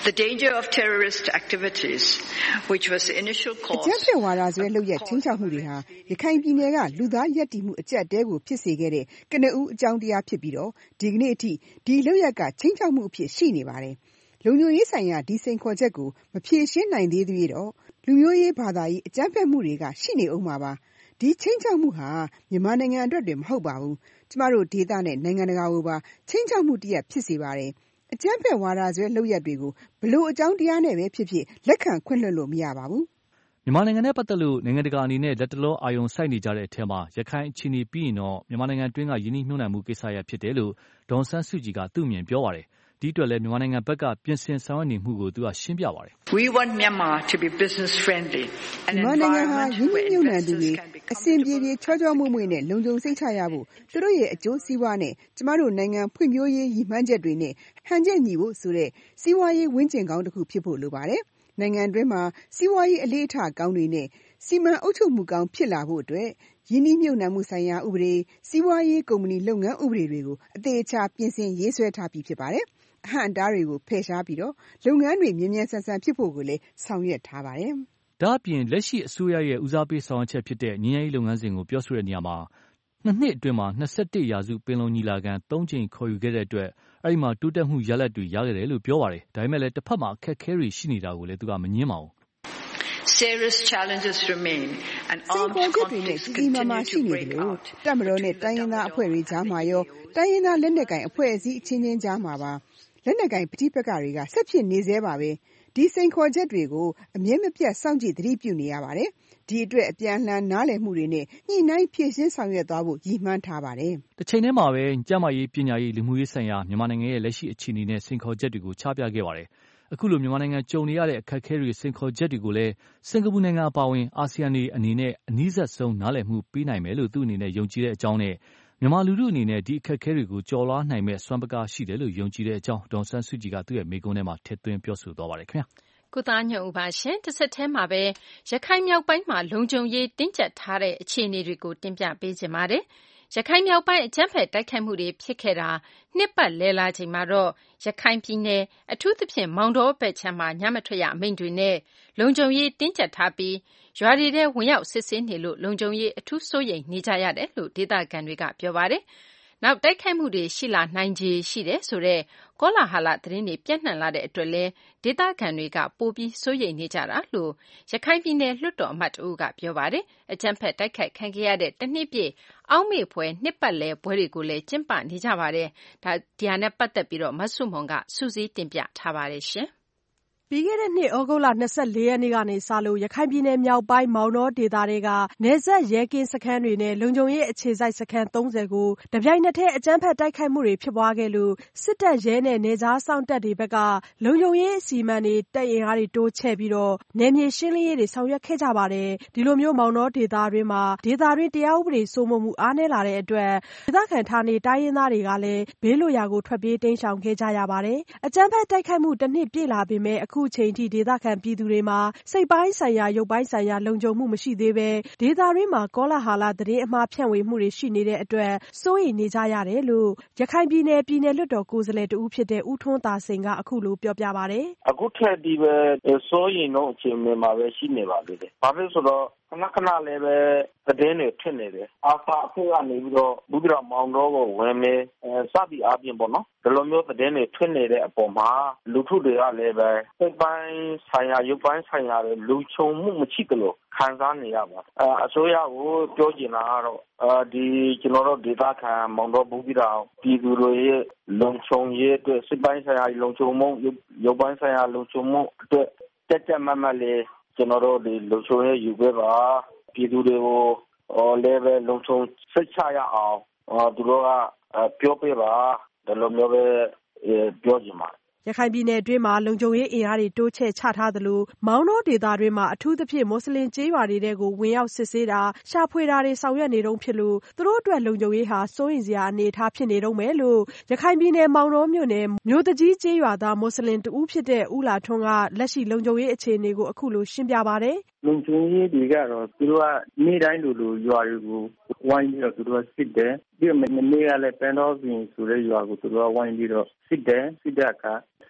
The danger of terrorist activities, which was the initial cause. အကြမ်းဖက်ဝါဒဆွဲလုပ်ရက်ချင်းချောက်မှုတွေဟာရခိုင်ပြည်နယ်ကလူသားရပ်တည်မှုအကျပ်တဲကိုဖြစ်စေခဲ့တဲ့ကနဦးအကြောင်းတရားဖြစ်ပြီးတော့ဒီကနေ့အထိဒီလုပ်ရက်ကချင်းချောက်မှုအဖြစ်ရှိနေပါတယ်။လုံခြုံရေးဆိုင်ရာဒီစိန်ခေါ်ချက်ကိုမဖြေရှင်းနိုင်သေးသေးတော့လူမျိုးရေးဘာသာရေးအကြမ်းဖက်မှုတွေကရှိနေအောင်ပါပါ။ဒီချင်းချောက်မှုဟာမြန်မာနိုင်ငံအတွက်တည်းမဟုတ်ပါဘူး။ကျမတို့ဒေသနဲ့နိုင်ငံတကာကိုပါချင်းချောက်မှုတရက်ဖြစ်စေပါတယ်။အကြမ်းဖက်ဝါဒဆွဲလုပ်ရက်တွေကိုဘလို့အကြောင်းတရားနဲ့ပဲဖြစ်ဖြစ်လက်ခံခွင့်လွှတ်လို့မရပါဘူး။မြန်မာနိုင်ငံနဲ့ပတ်သက်လို့နိုင်ငံတကာအနေနဲ့လက်တလောအာရုံစိုက်နေကြတဲ့အထက်မှာရခိုင်အခြေအနေပြီးရင်တော့မြန်မာနိုင်ငံတွင်းကယင်းနှိမ့်နှံမှုကိစ္စရပ်ဖြစ်တယ်လို့ဒေါ်ဆန်းစုကြည်ကသူ့အမြင်ပြောပါတယ်။ဒီအတွက်လည်းမြန်မာနိုင်ငံဘက်ကပြင်ဆင်ဆောင်ရွက်နေမှုကိုသူကရှင်းပြပါတယ်။ We want Myanmar to be business friendly and environment မြန်မာနိုင်ငံဟာယင်းနှိမ့်ညွန့်နှံသူတွေအစဉ်ပြေပြေချောချောမွေ့မွေ့နဲ့လုံခြုံစိတ်ချရဖို့သူတို့ရဲ့အကျိုးစီးပွားနဲ့ကျမတို့နိုင်ငံဖွံ့ဖြိုးရေးရည်မှန်းချက်တွေနဲ့ဟန်ချက်ညီဖို့ဆိုတဲ့စီးပွားရေးဝန်းကျင်ကောင်းတစ်ခုဖြစ်ဖို့လိုပါတယ်။နိုင်ငံတွင်းမှာစီးပွားရေးအလေးအထားကောင်းတွေနဲ့စီမံအုပ်ချုပ်မှုကောင်းဖြစ်လာဖို့အတွက်ယင်းနှိမ့်ညွန့်နှံမှုဆိုင်ရာဥပဒေစီးပွားရေးကုမ္ပဏီလုပ်ငန်းဥပဒေတွေကိုအသေးအချာပြင်ဆင်ရေးဆွဲထားပြီးဖြစ်ပါတယ်။အဟန့်အတားတွေကိုဖယ်ရှားပြီးတော့လုပ်ငန်းတွေမြန်မြန်ဆန်ဆန်ဖြစ်ဖို့ကိုလည်းဆောင်ရွက်ထားပါတယ်။ဒါ့အပြင်လက်ရှိအစိုးရရဲ့ဦးစားပေးဆောင်ရွက်ချက်ဖြစ်တဲ့ငြိမ်းချမ်းရေးလုပ်ငန်းစဉ်ကိုပြောဆိုတဲ့နေရာမှာနှစ်နှစ်အတွင်းမှာ၂၁ရာစုပင်လုံညီလာခံသုံးကြိမ်ခေါ်ယူခဲ့တဲ့အတွက်အဲဒီမှာတိုးတက်မှုရလဒ်တွေရခဲ့တယ်လို့ပြောပါတယ်။ဒါပေမဲ့လည်းတစ်ဖက်မှာအခက်အခဲတွေရှိနေတာကိုလည်းသူကမငြင်းပါဘူး။ Serious challenges remain and armed conflicts continue to break out. တပ်မတော်နဲ့တိုင်းရင်းသားအဖွဲ့တွေကြားမှာရောတိုင်းရင်းသားလက်နက်ကိုင်အဖွဲ့အစည်းအချင်းချင်းကြားမှာပါလက်နက်ကိုင်ပဋိပက္ခတွေကဆက်ဖြစ်နေသေးပါပဲဒီစိန်ခေါ်ချက်တွေကိုအမြဲမပြတ်စောင့်ကြည့်သတိပြုနေရပါတယ်ဒီအတွက်အပြန်အလှန်နားလည်မှုတွေနဲ့ညှိနှိုင်းဖြည့်ရှင်းဆောင်ရွက်သွားဖို့ရည်မှန်းထားပါတယ်တစ်ချိန်တည်းမှာပဲကျန်းမာရေးပညာရေးလူမှုရေးဆိုင်ရာမြန်မာနိုင်ငံရဲ့လက်ရှိအခြေအနေနဲ့စိန်ခေါ်ချက်တွေကိုချပြခဲ့ပါတယ်အခုလိုမြန်မာနိုင်ငံကြုံနေရတဲ့အခက်အခဲတွေစိန်ခေါ်ချက်တွေကိုလည်းစင်ကာပူနိုင်ငံအပါအဝင်အာဆီယံတွေအနေနဲ့အနည်းဆက်ဆုံးနားလည်မှုပေးနိုင်မယ်လို့သူ့အနေနဲ့ယုံကြည်တဲ့အကြောင်းနဲ့မြန်မာလူထုအနေနဲ့ဒီအခက်အခဲတွေကိုကျော်လွှားနိုင်မဲ့စွမ်းပကားရှိတယ်လို့ယုံကြည်တဲ့အကြောင်းဒေါ်ဆန်းစုကြည်ကသူ့ရဲ့မိန့်ခွန်းထဲမှာထည့်သွင်းပြောဆိုသွားပါတယ်ခင်ဗျာကိုသားညွန့်ဦးပါရှင်တစ်ဆက်တည်းမှာပဲရခိုင်မြောက်ပိုင်းမှာလုံခြုံရေးတင်းကျပ်ထားတဲ့အခြေအနေတွေကိုတင်ပြပေးကြပါမယ်ရခိုင်မြောက်ပိုင်းအကြမ်းဖက်တိုက်ခိုက်မှုတွေဖြစ်ခဲ့တာနှစ်ပတ်လဲလာချိန်မှာတော့ရခိုင်ပြည်နယ်အထူးသဖြင့်မောင်တောဘက်ခြမ်းမှာညမထွက်ရအမိန့်တွေနဲ့လုံခြုံရေးတင်းကျပ်ထားပြီးရွာတွေထဲဝင်ရောက်စစ်ဆေးနေလို့လုံခြုံရေးအထူးစိုးရိမ်နေကြရတယ်လို့ဒေသခံတွေကပြောပါတယ်။နောက်တိုက်ခိုက်မှုတွေရှိလာနိုင်ခြေရှိတယ်ဆိုတဲ့ကောလာဟလသတင်းတွေပြန့်နှံ့လာတဲ့အတွက်လည်းဒေသခံတွေကပိုပြီးစိုးရိမ်နေကြတာလို့ရခိုင်ပြည်နယ်လွှတ်တော်အမတ်တဦးကပြောပါတယ်။အကြမ်းဖက်တိုက်ခိုက်ခံခဲ့ရတဲ့တနှစ်ပြည့်အောက်မေ့ဖွယ်နှစ်ပတ်လည်ပွဲတွေကိုလည်းကျင်းပနေကြပါတယ်။ဒါဒီဟာနဲ့ပတ်သက်ပြီးတော့မဆုမွန်ကစူးစီးတင်ပြထားပါတယ်ရှင်။ပြီးခဲ့တဲ့နှစ်ဩဂုတ်လ၂၄ရက်နေ့ကနေစလို့ရခိုင်ပြည်နယ်မြောက်ပိုင်းမောင်တောဒေသတွေကနယ်စပ်ရဲကင်းစခန်းတွေနဲ့လုံခြုံရေးအခြေစိုက်စခန်းသုံးဆယ်ကိုတပြိုင်နက်တည်းအကြမ်းဖက်တိုက်ခိုက်မှုတွေဖြစ်ပွားခဲ့လို့စစ်တပ်ရဲနဲ့နယ်ခြားစောင့်တပ်တွေဘက်ကလုံခြုံရေးအစီအမံတွေတပ်အင်အားတွေတိုးချဲ့ပြီးတော့နယ်မြေရှင်းလင်းရေးတွေဆောင်ရွက်ခဲ့ကြပါတယ်။ဒီလိုမျိုးမောင်တောဒေသတွင်းမှာဒေသတွင်းတရားဥပဒေစိုးမိုးမှုအားနည်းလာတဲ့အတွက်ဒေသခံဌာနေတိုင်းရင်းသားတွေကလည်းဘေးလွတ်ရာကိုထွက်ပြေးတိမ်းရှောင်ခဲ့ကြရပါတယ်။အကြမ်းဖက်တိုက်ခိုက်မှုတစ်နှစ်ပြည့်လာပေမဲ့အခုချိန်ထိဒေသခံပြည်သူတွေမှာစိတ်ပိုင်းဆိုင်ရာရုပ်ပိုင်းဆိုင်ရာလုံခြုံမှုမရှိသေးပဲဒေသတွင်းမှာကောလာဟလသတင်းအမှားဖြန့်ဝေမှုတွေရှိနေတဲ့အတွက်စိုးရိမ်နေကြရတယ်လို့ရခိုင်ပြည်နယ်ပြည်နယ်လွှတ်တော်ကိုယ်စားလှယ်တဦးဖြစ်တဲ့ဦးထွန်းသာစိန်ကအခုလိုပြောပြပါတယ်။အခုထက်ဒီပဲစိုးရိမ်တော့အခြေအနေမှာပဲရှိနေပါသေးတယ်။ဘာဖြစ်ဆိုတော့ခဏခဏလည်းပဲသတင်းတွေဖြစ်နေတယ်။အာဖာအဖွဲ့ကနေပြီးတော့ဘူးပြမောင်တော်ကိုဝင်မယ်အဲစသည်အပြင်ပေါ့နော်။ဒီလိုမျိုးသတင်းတွေဖြစ်နေတဲ့အပေါ်မှာလူထုတွေကလည်းပဲစိတ်ပိုင်းဆိုင်ရာရုပ်ပိုင်းဆိုင်ရာတွေလူချုံမှုမရှိကြလို့ခံစားနေရပါအဲအစိုးရကိုပြောချင်တာကတော့အဲဒီကျွန်တော်တို့ဒေသခံမောင်တော်ဘူးပြတော်ပြည်သူတွေရဲ့လုံခြုံရေးအတွက်စိတ်ပိုင်းဆိုင်ရာလုံခြုံမှုရုပ်ပိုင်းဆိုင်ရာလုံခြုံမှုအတွက်တက်တက်မတ်မတ်လေးကျွန်တော်တို့ဒီလုံခြုံရေးယူပေးပါပြည်သူတွေကိုလည်းပဲလုံခြုံစိတ်ချရအောင်သူတို့ကပြောပေးပါဒီလိုမျိုးပဲပြောချင်ပါတယ်ရခိုင်ပြည်နယ်အတွင်းမှာလုံခြုံရေးအင်အားတွေတိုးချဲ့ချထားသလိုမောင်တောဒေသတွင်းမှာအထူးသဖြင့်မွတ်စလင်ကျေးရွာတွေကိုဝင်ရောက်စစ်ဆေးတာရှာဖွေတာတွေဆောင်ရွက်နေတုန်းဖြစ်လို့သူတို့အတွက်လုံခြုံရေးဟာစိုးရိမ်စရာအနေအထားဖြစ်နေတုန်းပဲလို့ရခိုင်ပြည်နယ်မောင်တောမြို့နယ်မြို့တကြီးကျေးရွာသားမွတ်စလင်တဦးဖြစ်တဲ့ဦးလာထွန်းကလက်ရှိလုံခြုံရေးအခြေအနေကိုအခုလိုရှင်းပြပါတယ်လုံခြုံရေးတွေကတော့သူတို့ကနေ့တိုင်းလိုလိုရွာတွေကိုဝိုင်းပြီးတော့သူတို့ကစစ်တယ်ပြီးတော့မနေ့ကလည်းပန်တော်ပြင်ဆိုတဲ့ရွာကိုသူတို့ကဝိုင်းပြီးတော့စစ်တယ်စစ်တဲ့အခါ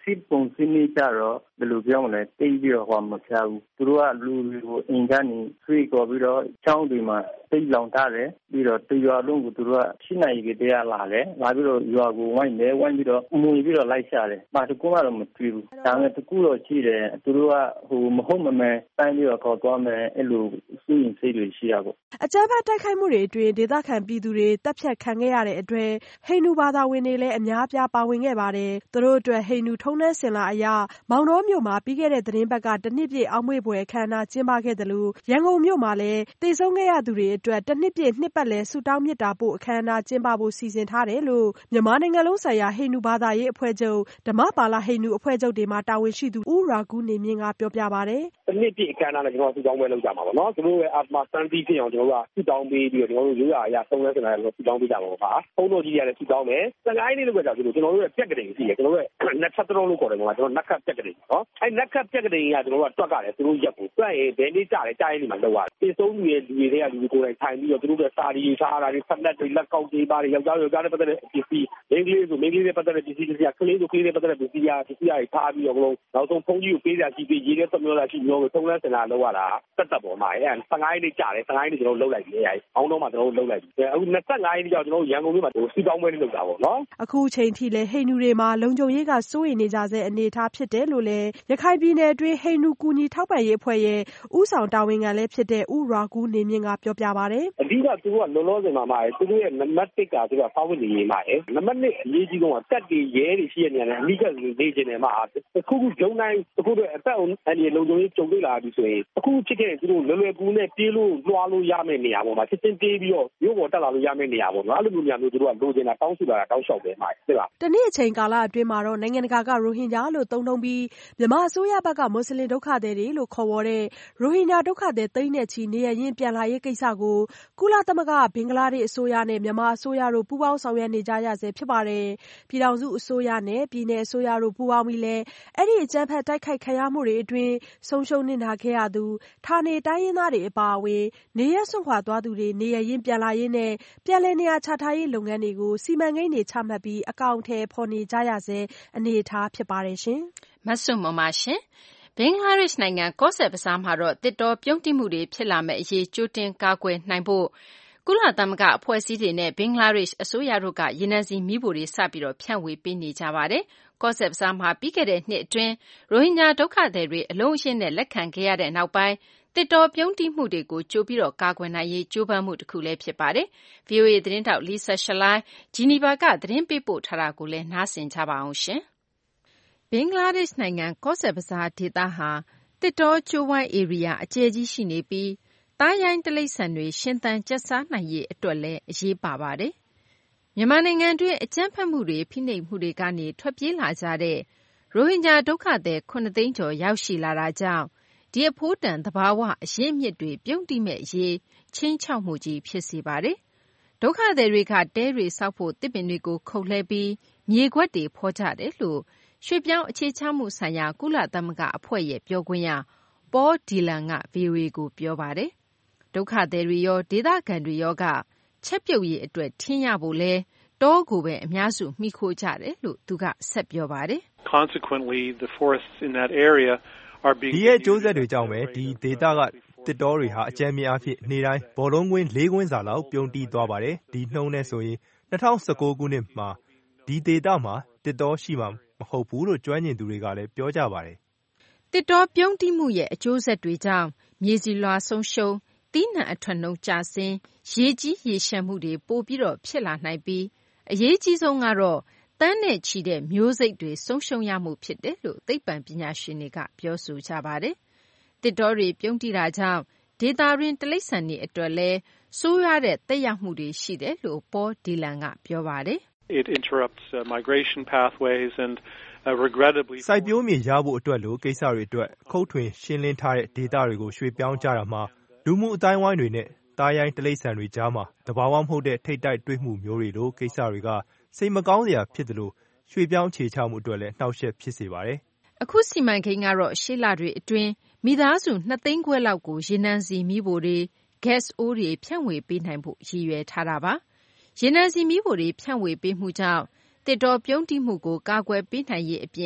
စစ်ပုံစံနေကြတော့ဘယ်လိုပြောမလဲတိတ်ပြီးတော့ဟောမချဘူးသူတို့ကလူတွေကိုအင်ကနေဆွေးခေါ်ပြီးတော့ချောင်းတွေမှာတိတ်လောင်ထားတယ်ပြီးတော့တရွာလုံးကိုသူတို့ကရှင်းနိုင်ကြတဲ့လာတယ်လာပြီးတော့ရွာကိုဝိုင်းတယ်ဝိုင်းပြီးတော့မွေပြီးတော့လိုက်ရှာတယ်ဘာတကူမှတော့မတွေ့ဘူးဒါပေမဲ့တကူတော့ရှိတယ်သူတို့ကဟိုမဟုတ်မမှန်တိုင်းပြီးတော့ခေါ်သွားမယ်အဲ့လိုစိုးရင်စိတ်တွေရှိရပေါ့အကြမ်းဖက်တိုက်ခိုက်မှုတွေအတွင်းဒေသခံပြည်သူတွေတပ်ဖြတ်ခံခဲ့ရတဲ့အတွက်ဟိန္ဒူဘာသာဝင်တွေလည်းအများအပြားပါဝင်ခဲ့ပါတယ်သူတို့အတွက်ဟိန္ဒူထုံးတမ်းစင်လာအရမောင်တော်မြို့မှာပြီးခဲ့တဲ့သတင်းပတ်ကတနှစ်ပြည့်အောက်မေ့ပွဲအခမ်းအနားကျင်းပခဲ့တယ်လို့ရန်ကုန်မြို့မှာလည်းတည်ဆုံးခဲ့ရသူတွေအတွက်တနှစ်ပြည့်နှစ်ပတ်လည်ဆုတောင်းမေတ္တာပို့အခမ်းအနားကျင်းပဖို့စီစဉ်ထားတယ်လို့မြန်မာနိုင်ငံလုံးဆိုင်ရာဟိန္ဒူဘာသာရေးအဖွဲ့ချုပ်ဓမ္မပါဠိဟိန္ဒူအဖွဲ့ချုပ်တွေမှာတာဝန်ရှိသူဦးရာဂူနေမြင့်ကပြောပြပါတယ်တနှစ်ပြည့်အခမ်းအနားနဲ့ကျွန်တော်ဆုတောင်းပွဲလုပ်ကြမှာပါနော်သူတို့ရဲ့အာတမစံတိဖြစ်အောင်ကျွန်တော်တို့ကဆုတောင်းပေးပြီးတော့ကျွန်တော်တို့ရိုးရာအရာသုံးလဲစင်လာလို့ဆုတောင်းပေးကြပါပါဘုန်းတော်ကြီးတွေကလည်းဆုတောင်းမယ်စကိုင်းလေးလို့ပြောကြတယ်ကျွန်တော်တို့ရဲ့ပြက်ကလေးရှိတယ်ကျွန်တော်တို့ရဲ့နတ်ချက်တော်လို့ခေါ်တယ်ကွာကျွန်တော်နတ်ခတ်ပြက်ကလေးနော်အဲနတ်ခတ်ပြက်ကလေးကကျွန်တော်တို့ကတွက်ကြတယ်သူတို့ရက်ကိုတွက်ရင်ဘယ်နေ့ကြတယ်ကြားရင်ဒီမှာလောက်ရတယ်တေဆုံးလူရဲ့လူတွေကလူကိုယ်တိုင်ထိုင်ပြီးတော့သူတို့ကစာရီစားတာတွေဖက်လက်တွေလက်ကောက်တွေပါတွေယောက်ျားယောက်ျားနဲ့ပတ်သက်တဲ့ပစ္စည်းမိန်းကလေးဆိုမိန်းကလေးနဲ့ပတ်သက်တဲ့ပစ္စည်းတွေကလေးဆိုကလေးနဲ့ပတ်သက်တဲ့ပစ္စည်းရပစ္စည်းရတွေထားပြီးတော့ဘလုံးနောက်ဆုံးဖုန်းကြီးကိုပေးကြရှိပြီးရေးတဲ့သမျိုးလာရှိမျိုးကိုထုံးလဲစင်လာလောက်ရတာတက်တက်ပေါ်မှာအဲဆယ်ငါးရက်နေ့ကြာတယ်ဆယ်ငါးရက်နေ့ကျွန်တော်တို့လောက်လိုက်ပြီအဲအောင်းတော့မှကျွန်တော်တို့လောက်လိုက်ပြီအခုနှစ်ဆယ့်ငါးရက်နေ့ကျတော့ကျွန်တော်တို့ရန်ကုန်မြို့မှာစီတောင်းပွဲလေးလုပ်တာပေါ့နော်အခုချိန်ထိလည်းဟိန္ဒူတွေမှာလုံခြုံရေးကစိုးရိမ်နေကြဆဲအနေအထားဖြစ်တယ်လို့လည်းရခိုင်ပြည်နယ်အတွင်းဟိန္ဒူကူညီထောက်ပံ့ရေးအဖွဲ့ရဲ့ဦးဆောင်တာဝန်ခံလည်းဖြစ်တဲ့ဦးရာဂူနေမြင့်ကပြောပြပါတယ်အဓိကသူကလောလောဆယ်မှာမှာသူတို့ရဲ့နံပါတ်တစ်ကသူကဖောက်ဝင်နေရေးမှာတယ်နံပါတ်နှစ်အရေးကြီးဆုံးကတက်တွေရဲတွေရှိရနေတယ်အမိကနေနေကျင်တယ်မှာအခုခုဂျုံတိုင်းအခုတို့အသက်အနေလုံခြုံရေးကြုံတွေ့လာပြီဆိုရင်အခုဖြစ်ခဲ့သူတို့လွယ်လွယ်ကူနဲ့ပြေးလို့လွှားလို့ရမယ့်နေရာပေါ်မှာချက်ချင်းပြေးပြီးတော့ရုပ်ပေါ်တက်လာလို့ရမယ့်နေရာပေါ်မှာအဲ့လိုမျိုးမျိုးသူတို့ကလိုချင်တာတောင်းဆိုလာတာတောင်းလျှောက်တယ်မှာဟုတ်လားတနေ့အချိန်ကာလအတွင်းမှာတော့နိုင်ငံတကာကရိုဟင်ဂျာလို့သုံးနှုန်းပြီးမြန်မာအစိုးရဘက်ကမွတ်စလင်ဒုက္ခသည်တွေလို့ခေါ်ဝေါ်တဲ့ရိုဟင်ဂျာဒုက္ခသည်သိန်းနဲ့ချီနေရရင်ပြန်လာရေးကိစ္စကိုကုလသမဂ္ဂဘင်္ဂလားဒေ့ရှ်အစိုးရနဲ့မြန်မာအစိုးရတို့ပူးပေါင်းဆောင်ရွက်နေကြရဆဲဖြစ်ပါတယ်ပြည်ထောင်စုအစိုးရနဲ့ပြည်내အစိုးရတို့ပူးပေါင်းပြီးလဲအဲ့ဒီအကြမ်းဖက်တိုက်ခိုက်ခံရမှုတွေအတွင်းဆုံးရှုံးနစ်နာခဲ့ရသူဌာနေတိုင်းရင်းသားတွေအပါအဝင်နေရစွန့်ခွာသွားသူတွေနေရရင်ပြန်လာရေးနဲ့ပြန်လည်နေရာချထားရေးလုပ်ငန်းတွေကိုစီမံကိန်းတွေချမှတ်ပြီးအကောင့်ထဲဖော်နေကြရဆဲအနေအထားဖြစ်ပါတယ်ရှင်မဆုမမရှင်ဘင်္ဂလားဒေ့ရှ်နိုင်ငံကော့ဆက်ဘဇားမှာတော့တစ်တော်ပြုံးတိမှုတွေဖြစ်လာမဲ့အရေးကြိုတင်ကာကွယ်နိုင်ဖို့ကုလသမဂ္ဂအဖွဲ့အစည်းတွေနဲ့ဘင်္ဂလားဒေ့ရှ်အစိုးရတို့ကရေနံစီမီးဖိုတွေစပြီးတော့ဖြန့်ဝေပေးနေကြပါတယ်။ကော့ဆက်ဘဇားမှာပြီးခဲ့တဲ့နှစ်အတွင်းရိုဟင်ဂျာဒုက္ခသည်တွေအလုံးအင်းနဲ့လက်ခံခဲ့ရတဲ့နောက်ပိုင်းတစ်တော်ပြုံးတိမှုတွေကိုကြိုပြီးတော့ကာကွယ်နိုင်ရေးကြိုးပမ်းမှုတစ်ခုလည်းဖြစ်ပါတယ်။ ဗွီအိုအေသတင်းတောက်လီဆာရှလိုင်းဂျီနီဗာကသတင်းပေးပို့ထားတာကိုလည်းနားဆင်ကြပါအောင်ရှင်။ဘင်္ဂလားဒေ့ရှ်နိုင်ငံကော့ဆက်ဘဇားဒေသဟာတစ်တော်ကျိုးဝိုင်းဧရိယာအကျယ်ကြီးရှိနေပြီးသားရိုင်းတိရစ္ဆာန်တွေရှင်သန်ကျက်စားနိုင်ရေးအတွက်လည်းအရေးပါပါတယ်။မြန်မာနိုင်ငံတွင်းအကြမ်းဖက်မှုတွေဖိနှိပ်မှုတွေကနေထွက်ပြေးလာကြတဲ့ရိုဟင်ဂျာဒုက္ခသည်ခုနှစ်သိန်းကျော်ရောက်ရှိလာတာကြောင့်ဒီအဖိုးတန်သဘာဝအရင်းအမြစ်တွေပြုံးတိမဲ့အရေးချင်းချောက်မှုကြီးဖြစ်စေပါတယ်။ဒုက္ခသည်တွေကတဲတွေဆောက်ဖို့တစ်ပင်တွေကိုခုတ်လှဲပြီးမြေခွက်တွေဖော်ကြတယ်လို့ရွှေပြောင်းအခြေချမှုဆိုင်ရာကုလသမဂ္ဂအဖွဲ့ရဲ့ပြောခွင့်ရပေါဒီလန်က ဗွီအိုအေကိုပြောပါတယ်။ဒုက္ခသည်တွေရောဒေသခံတွေရောကချက်ပြုတ်ရေးအတွက်ထင်းရဖို့လဲတောကိုပဲအများစုမှီခိုကြတယ်လို့သူကဆက်ပြောပါတယ်။ Consequently the forests in that area are being ဒီရဲ့ကျိုးဆက်တွေကြောင့်ပဲဒီဒေသကတစ်တောတွေဟာအကျဉ်းများအဖြစ်နေတိုင်းဘောလုံးကွင်းလေးကွင်းစာလောက်ပြုံးတီးသွားပါတယ်ဒီနှုံနဲ့ဆိုရင်၂၀၁၉ခုနှစ်မှာဒီဒေသမှာတစ်တောရှိမှာမဟုတ်ဘူးလို့ကျွမ်းကျင်သူတွေကလည်းပြောကြပါတယ်တစ်တောပြုံးတိမှုရဲ့အကျိုးဆက်တွေကြောင့်မြေစီလွှာဆုံးရှုံးသီးနှံအထွက်နှုန်းကျဆင်းရေကြီးရေရှမ်းမှုတွေပိုပြီးတော့ဖြစ်လာနိုင်ပြီးအရေးကြီးဆုံးကတော့တန်းနဲ့ချီတဲ့မျိုးစိတ်တွေဆုံးရှုံးရမှုဖြစ်တယ်လို့သိပ္ပံပညာရှင်တွေကပြောဆိုကြပါတယ်။တစ်တောတွေပြုံးတိတာကြောင့်ဒေသတွင်းတိရစ္ဆာန်တွေအတွက်လည်းဆိုးရွားတဲ့သက်ရောက်မှုတွေရှိတယ်လို့ပေါဒီလန်ကပြောပါတယ်။ It interrupts uh, migration pathways and uh, regrettably စိုက်ပျိုးမြေရဖို့အတွက်လို့ကိစ္စတွေအတွက်ခုတ်ထွင်ရှင်းလင်းထားတဲ့ဒေသတွေကိုရွှေ့ပြောင်းကြတာမှာလူမှုအတိုင်းဝိုင်းတွေနဲ့သားရိုင်းတိရစ္ဆာန်တွေကြားမှာတဘာဝမဟုတ်တဲ့ထိတ်တိုက်တွေ့မှုမျိုးတွေလိုကိစ္စတွေကစိတ်မကောင်းစရာဖြစ်တယ်လို့ရွှေ့ပြောင်းခြေချမှုအတွက်လည်းနှောက်ယှက်ဖြစ်စေပါတယ်။အခုစီမံကိန်းကတော့ရှေ့လတွေအတွင်းမိသားစုနှစ်သိန်းခွဲလောက်ကိုရေနံစီမီးဖိုတွေ gas အိုးတွေဖြန့်ဝေပေးနိုင်ဖို့ရည်ရွယ်ထားတာပါ။ရေနံစီမီးဖိုတွေဖြန့်ဝေပေးမှုကြောင့်တစ်တော်ပြုံးတိမှုကိုကာကွယ်ပေးနိုင်ရေးအပြင်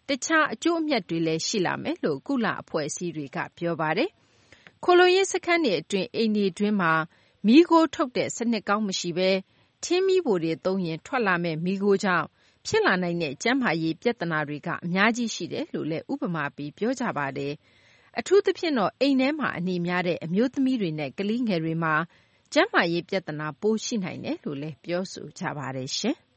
တခြားအကျိုးအမြတ်တွေလည်းရှိလာမယ်လို့ကုလအဖွဲ့အစည်းတွေကပြောပါတယ်။ခိုလိုရေးစခန်းတွေအတွင်းအိမ်တွေအတွင်းမှာမီးခိုးထုတ်တဲ့စနစ်ကောင်းမရှိဘဲထင်းမီးဖိုတွေသုံးရင်ထွက်လာမဲ့မီးခိုးကြောင့်ဖြစ်လာနိုင်တဲ့ကျန်းမာရေးပြဿနာတွေကအများကြီးရှိတယ်လို့လည်းဥပမာပေးပြောကြပါတယ်။အထူးသဖြင့်တော့အိမ်ထဲမှာအနေများတဲ့အမျိုးသမီးတွေနဲ့ကလေးငယ်တွေမှာကျန်းမာရေးပြဿနာပိုရှိနိုင်တယ်လို့လည်းပြောဆိုကြပါတယ်ရှင်။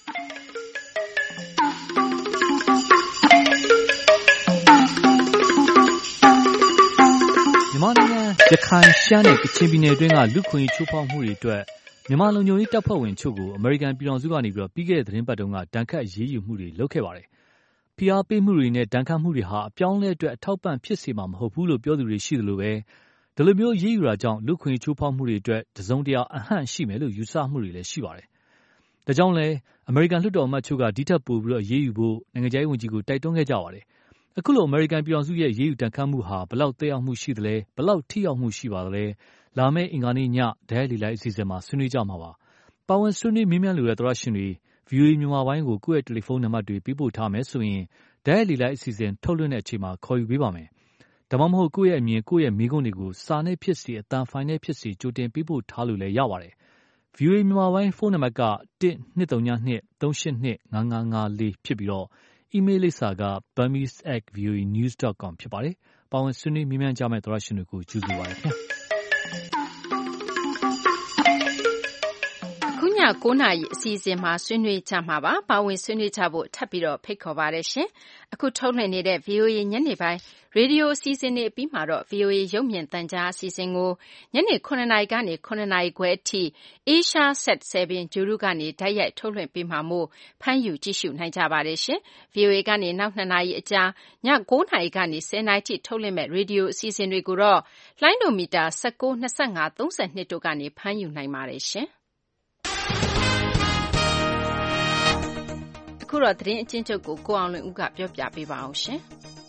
မြန်မာနိုင်ငံရခိုင်ရှမ်းနဲ့ကချင်ပြည်နယ်အတွင်းကလူခွင့်ချိုးဖောက်မှုတွေအတွက်မြန်မာလုံခြုံရေးတပ်ဖွဲ့ဝင်ချုပ်ကိုအမေရိကန်ပြည်ထောင်စုကနေပြီးတော့ပြီးခဲ့တဲ့သတင်းပတ်တုန်းကဒဏ်ခတ်ရေးယူမှုတွေလုပ်ခဲ့ပါတယ်။ဖိအားပေးမှုတွေနဲ့ဒဏ်ခတ်မှုတွေဟာအပြောင်းလဲအတွက်အထောက်ပံ့ဖြစ်စေမှာမဟုတ်ဘူးလို့ပြောသူတွေရှိသလိုပဲဒီလိုမျိုးရေးယူတာကြောင့်လူခွင့်ချိုးဖောက်မှုတွေအတွက်တစုံတရာအဟန့်ရှိမယ်လို့ယူဆမှုတွေလည်းရှိပါတယ်။ဒါကြောင့်လည်းအမေရိကန်လွှတ်တော်အမတ်ချုပ်ကဒီထက်ပိုပြီးတော့ရေးယူဖို့နိုင်ငံခြားရေးဝန်ကြီးကိုတိုက်တွန်းခဲ့ကြပါတယ်။အခုလိုအမေရိကန်ပြည်ထောင်စုရဲ့ရေးယူတန်ခတ်မှုဟာဘလောက်သက်ရောက်မှုရှိသလဲဘလောက်ထိရောက်မှုရှိပါသလဲလာမယ့်အင်္ဂါနေ့ညဒဲလီလိုက်အစီအစဉ်မှာဆွေးနွေးကြမှာပါပါဝင်ဆွေးနွေးမြင်းမြန်းလိုတဲ့သရရှင်တွေ ဗီအိုအေ မြန်မာပိုင်းကိုကိုယ့်ရဲ့တယ်လီဖုန်းနံပါတ်တွေပေးပို့ထားမယ်ဆိုရင်ဒဲလီလိုက်အစီအစဉ်ထုတ်လွှင့်တဲ့အချိန်မှာခေါ်ယူပေးပါမယ်ဒါမှမဟုတ်ကိုယ့်ရဲ့အမြင်ကိုယ့်ရဲ့မိကုန်းတွေကိုစာနဲ့ဖြစ်စီအတန်ဖိုင်နဲ့ဖြစ်စီကြိုတင်ပေးပို့ထားလို့လည်းရပါတယ်ဗီအိုအေ မြန်မာပိုင်းဖုန်းနံပါတ်ကတစ်နှစ်သုံးညနှစ်သုံးရှစ်နှစ်ငါးငါးငါးလေးဖြစ်ပြီးတော့အီးမေးလ်လိပ်စာက burmese at v o a news dot com ဖြစ်ပါတယ်။ပါဝင်ဆွေးနွေးမြင်းမြန်းကြမယ့်သရရှင်တွေကိုကျေးဇူးပါရခင်။အခုညကိုးနာရီအစီအစဉ်မှာဆွေးနွေးကြမှာပါ။ပါဝင်ဆွေးနွေးကြဖို့ထပ်ပြီးတော့ဖိတ်ခေါ်ပါရရှင်။အခုထုတ်လွှင့်နေတဲ့ ဗီအိုအေ ညနေပိုင်းရေဒီယိုအစီအစဉ်တွေအပြီးမှာတော့ ဗီအိုအေ ရုပ်မြင်သံကြားအစီအစဉ်ကိုညနေခုနှစ်နာရီကနေခုနှစ်နာရီခွဲအထိ Asia Set ဆယ်ဂြိုဟ်တုကနေတိုက်ရိုက်ထုတ်လွှင့်ပေးမှာမို့ဖမ်းယူကြည့်ရှုနိုင်ကြပါတယ်ရှင်။ ဗီအိုအေကနေနောက်နှစ်နာရီအကြာညကိုးနာရီကနေဆယ်နာရီထိထုတ်လွှင့်မဲ့ရေဒီယိုအစီအစဉ်တွေကိုတော့လိုင်းဒိုမီတာ၁၉၊၂၅၊၃၂တို့ကနေဖမ်းယူနိုင်ပါတယ်ရှင်။အခုတော့သတင်းအချင်းချုပ်ကိုကိုအောင်လွင်ဦးကပြောပြပေးပါအောင်ရှင်။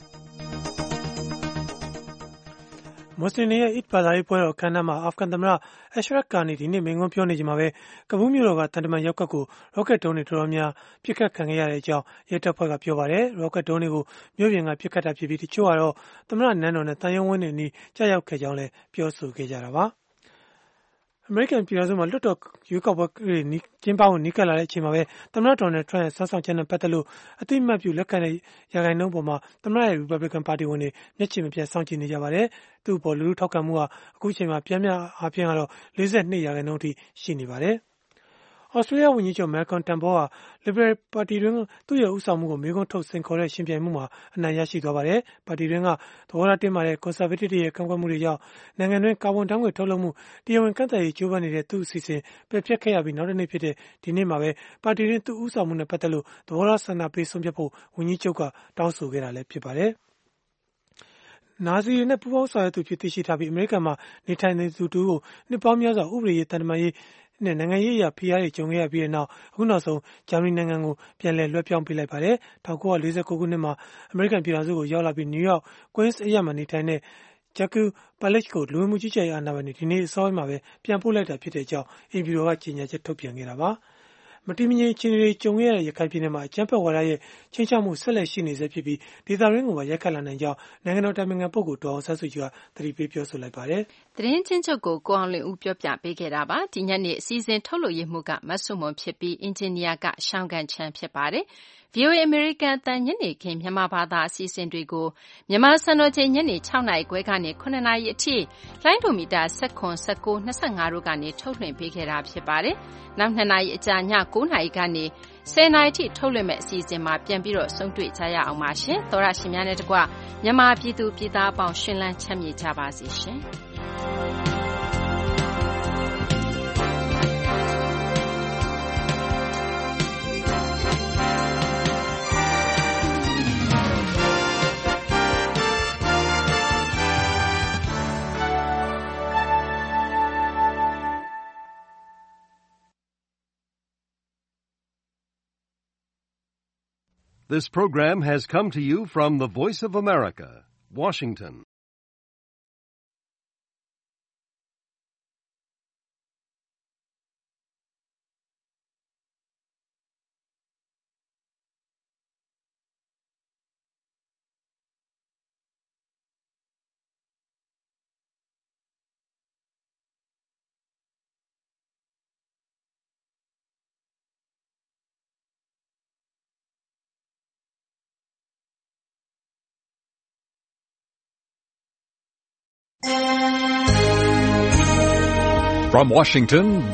မွတ်စလင်တွေရဲ့ Eid ဘာသာရေးပွဲတော်အခမ်းအနားမှာအာဖဂန်သမ္မတ Ashraf Ghani ဒီနေ့မိန့်ခွန်းပြောနေချိန်မှာပဲကဘူးမြို့တော်ကတန်တမန်ရောက်ကွက်ကိုရော့ကက်ဒုံးတွေတော်တော်များပစ်ခတ်ခံခဲ့ရတဲ့အကြောင်းရဲတပ်ဖွဲ့ကပြောပါတယ်။ရော့ကက်ဒုံးတွေကိုမြို့ပြင်ကပစ်ခတ်တာဖြစ်ပြီးတချို့ကတော့သမ္မတနန်းတော်နဲ့တန်ရုံဝင်းတွေနီးကြားရောက်ခဲ့ကြောင်းလည်းပြောဆိုခဲ့ကြတာပါ။အမေရိကန်ပြည်ထောင်စုမှာလွှတ်တော်ရွေးကောက်ပွဲတွေကျင်းပဖို့နီးကပ်လာတဲ့အချိန်မှာပဲသမ္မတဒေါ်နယ်ထရန့်ရဲ့ဆွမ်းဆောင်ချက်နဲ့ပတ်သက်လို့အသိအမှတ်ပြုလက်ခံတဲ့ရာခိုင်နှုန်းပေါ်မှာသမ္မတရဲ့ Republican ပါတီဝင်တွေမျက်ခြေမပြတ်စောင့်ကြည့်နေကြပါတယ်။သူ့အပေါ်လူထုထောက်ခံမှုဟာအခုချိန်မှာပြန်ပြန်အားဖြင့်ကတော့လေးဆယ့်နှစ်ရာခိုင်နှုန်းအထိရှိနေပါတယ်။ဩစတြေးလျဝန်ကြီးချုပ် Malcolm Turnbull ဟာ Liberal ပါတီတွင်းသူ့ရဲ့ဦးဆောင်မှုကိုမေးခွန်းထုတ်စိန်ခေါ်တဲ့ရှင်ပြိုင်မှုမှာအနိုင်ရရှိသွားပါတယ်။ပါတီတွင်းကသဘောထားတင်းမာတဲ့ Conservative တွေရဲ့ကန့်ကွက်မှုတွေကြောင့်နိုင်ငံတွင်းကာဗွန်ဓာတ်ငွေ့ထုတ်လွှတ်မှုတရားဝင်ကန့်သတ်ရေးကြိုးပမ်းနေတဲ့သူ့အစီအစဉ်ပယ်ဖျက်ခဲ့ရပြီးနောက်တစ်နေ့ဖြစ်တဲ့ဒီနေ့မှာပဲပါတီတွင်းသူ့ဦးဆောင်မှုနဲ့ပတ်သက်လို့သဘောထားဆန္ဒပေးဆုံးဖြတ်ဖို့ဝန်ကြီးချုပ်ကတောင်းဆိုခဲ့တာလည်းဖြစ်ပါတယ်။နာဇီတွေနဲ့ပူးပေါင်းဆောင်ရွက်သူဖြစ်သိရှိထားပြီးအမေရိကန်မှာနေထိုင်နေသူတူကိုနှစ်ပေါင်းများစွာဥပဒေရေးတန်တမာရေးနဲ့နိုင်ငံရေးအရာဖိအားတွေကြုံခဲ့ရပြီးတဲ့နောက်အခုနောက်ဆုံးဂျာမနီနိုင်ငံကိုပြန်လည်လွှဲပြောင်းပေးလိုက်ပါတယ်။၁၉၄၉ခုနှစ်မှာအမေရိကန်ပြည်ထောင်စုကိုရောက်လာပြီးနယူးယောက် Queens အရပ်မှာနေထိုင်တဲ့ Jacques Palach ကိုလူဝင်မှုကြီးကြပ်ရေးအာဏာပိုင်တွေဒီနေ့အစောပိုင်းမှာပဲပြန်ပို့လိုက်တာဖြစ်တဲ့အကြောင်းအိမ်ဖြူတော်ကကြေညာချက်ထုတ်ပြန်ခဲ့တာပါ။မတည်မငြိမ်အခြေအနေတွေကြုံခဲ့ရတဲ့ရခိုင်ပြည်နယ်မှာအကြမ်းဖက်ဝါဒရဲ့ချင်းချောက်မှုဆက်လက်ရှိနေစေဖြစ်ပြီးဒေသရင်းကိုပါရိုက်ခတ်လာနိုင်ကြောင်းနိုင်ငံတော်တိုင်ပင်ခံပုဂ္ဂိုလ်ဒေါ်အောင်ဆန်းစုကြည်ကသတိပေးပြောဆိုလိုက်ပါတယ်။သတင်းချင်းချုပ်ကိုကိုအောင်လွင်ဦးပြောပြပေးခဲ့တာပါ။ဒီညနေအစည်းအဝေးထုတ်လို့ရမှုကမတ်ဆုမွန်ဖြစ်ပြီးအင်ဂျင်နီယာကရှောင်းကန်ချမ်းဖြစ်ပါတယ်။ဗီအိုအေ အမေရိကန်အသံညနေခင်းမြန်မာဘာသာအစီအစဉ်တွေကိုမြန်မာစံတော်ချိန်ညနေ၆နာရီခွဲကနေ၇နာရီအထိလိုင်းဒိုမီတာ၁၇၊၁၉၊၂၅တို့ကနေထုတ်လွှင့်ပေးခဲ့တာဖြစ်ပါတယ်။နောက်နှစ်နာရီအကြာည၉နာရီကနေဆယ်နာရီထိထုတ်လွှင့်မဲ့အစီအစဉ်မှာပြန်ပြီးတော့ဆုံတွေ့ကြရအောင်ပါရှင်။သောရရှင်များနဲ့တကွမြန်မာပြည်သူပြည်သားအပေါင်းရှင်လန်းချမ်းမြေကြပါစေရှင်။ This program has come to you from the Voice of America, Washington. From Washington,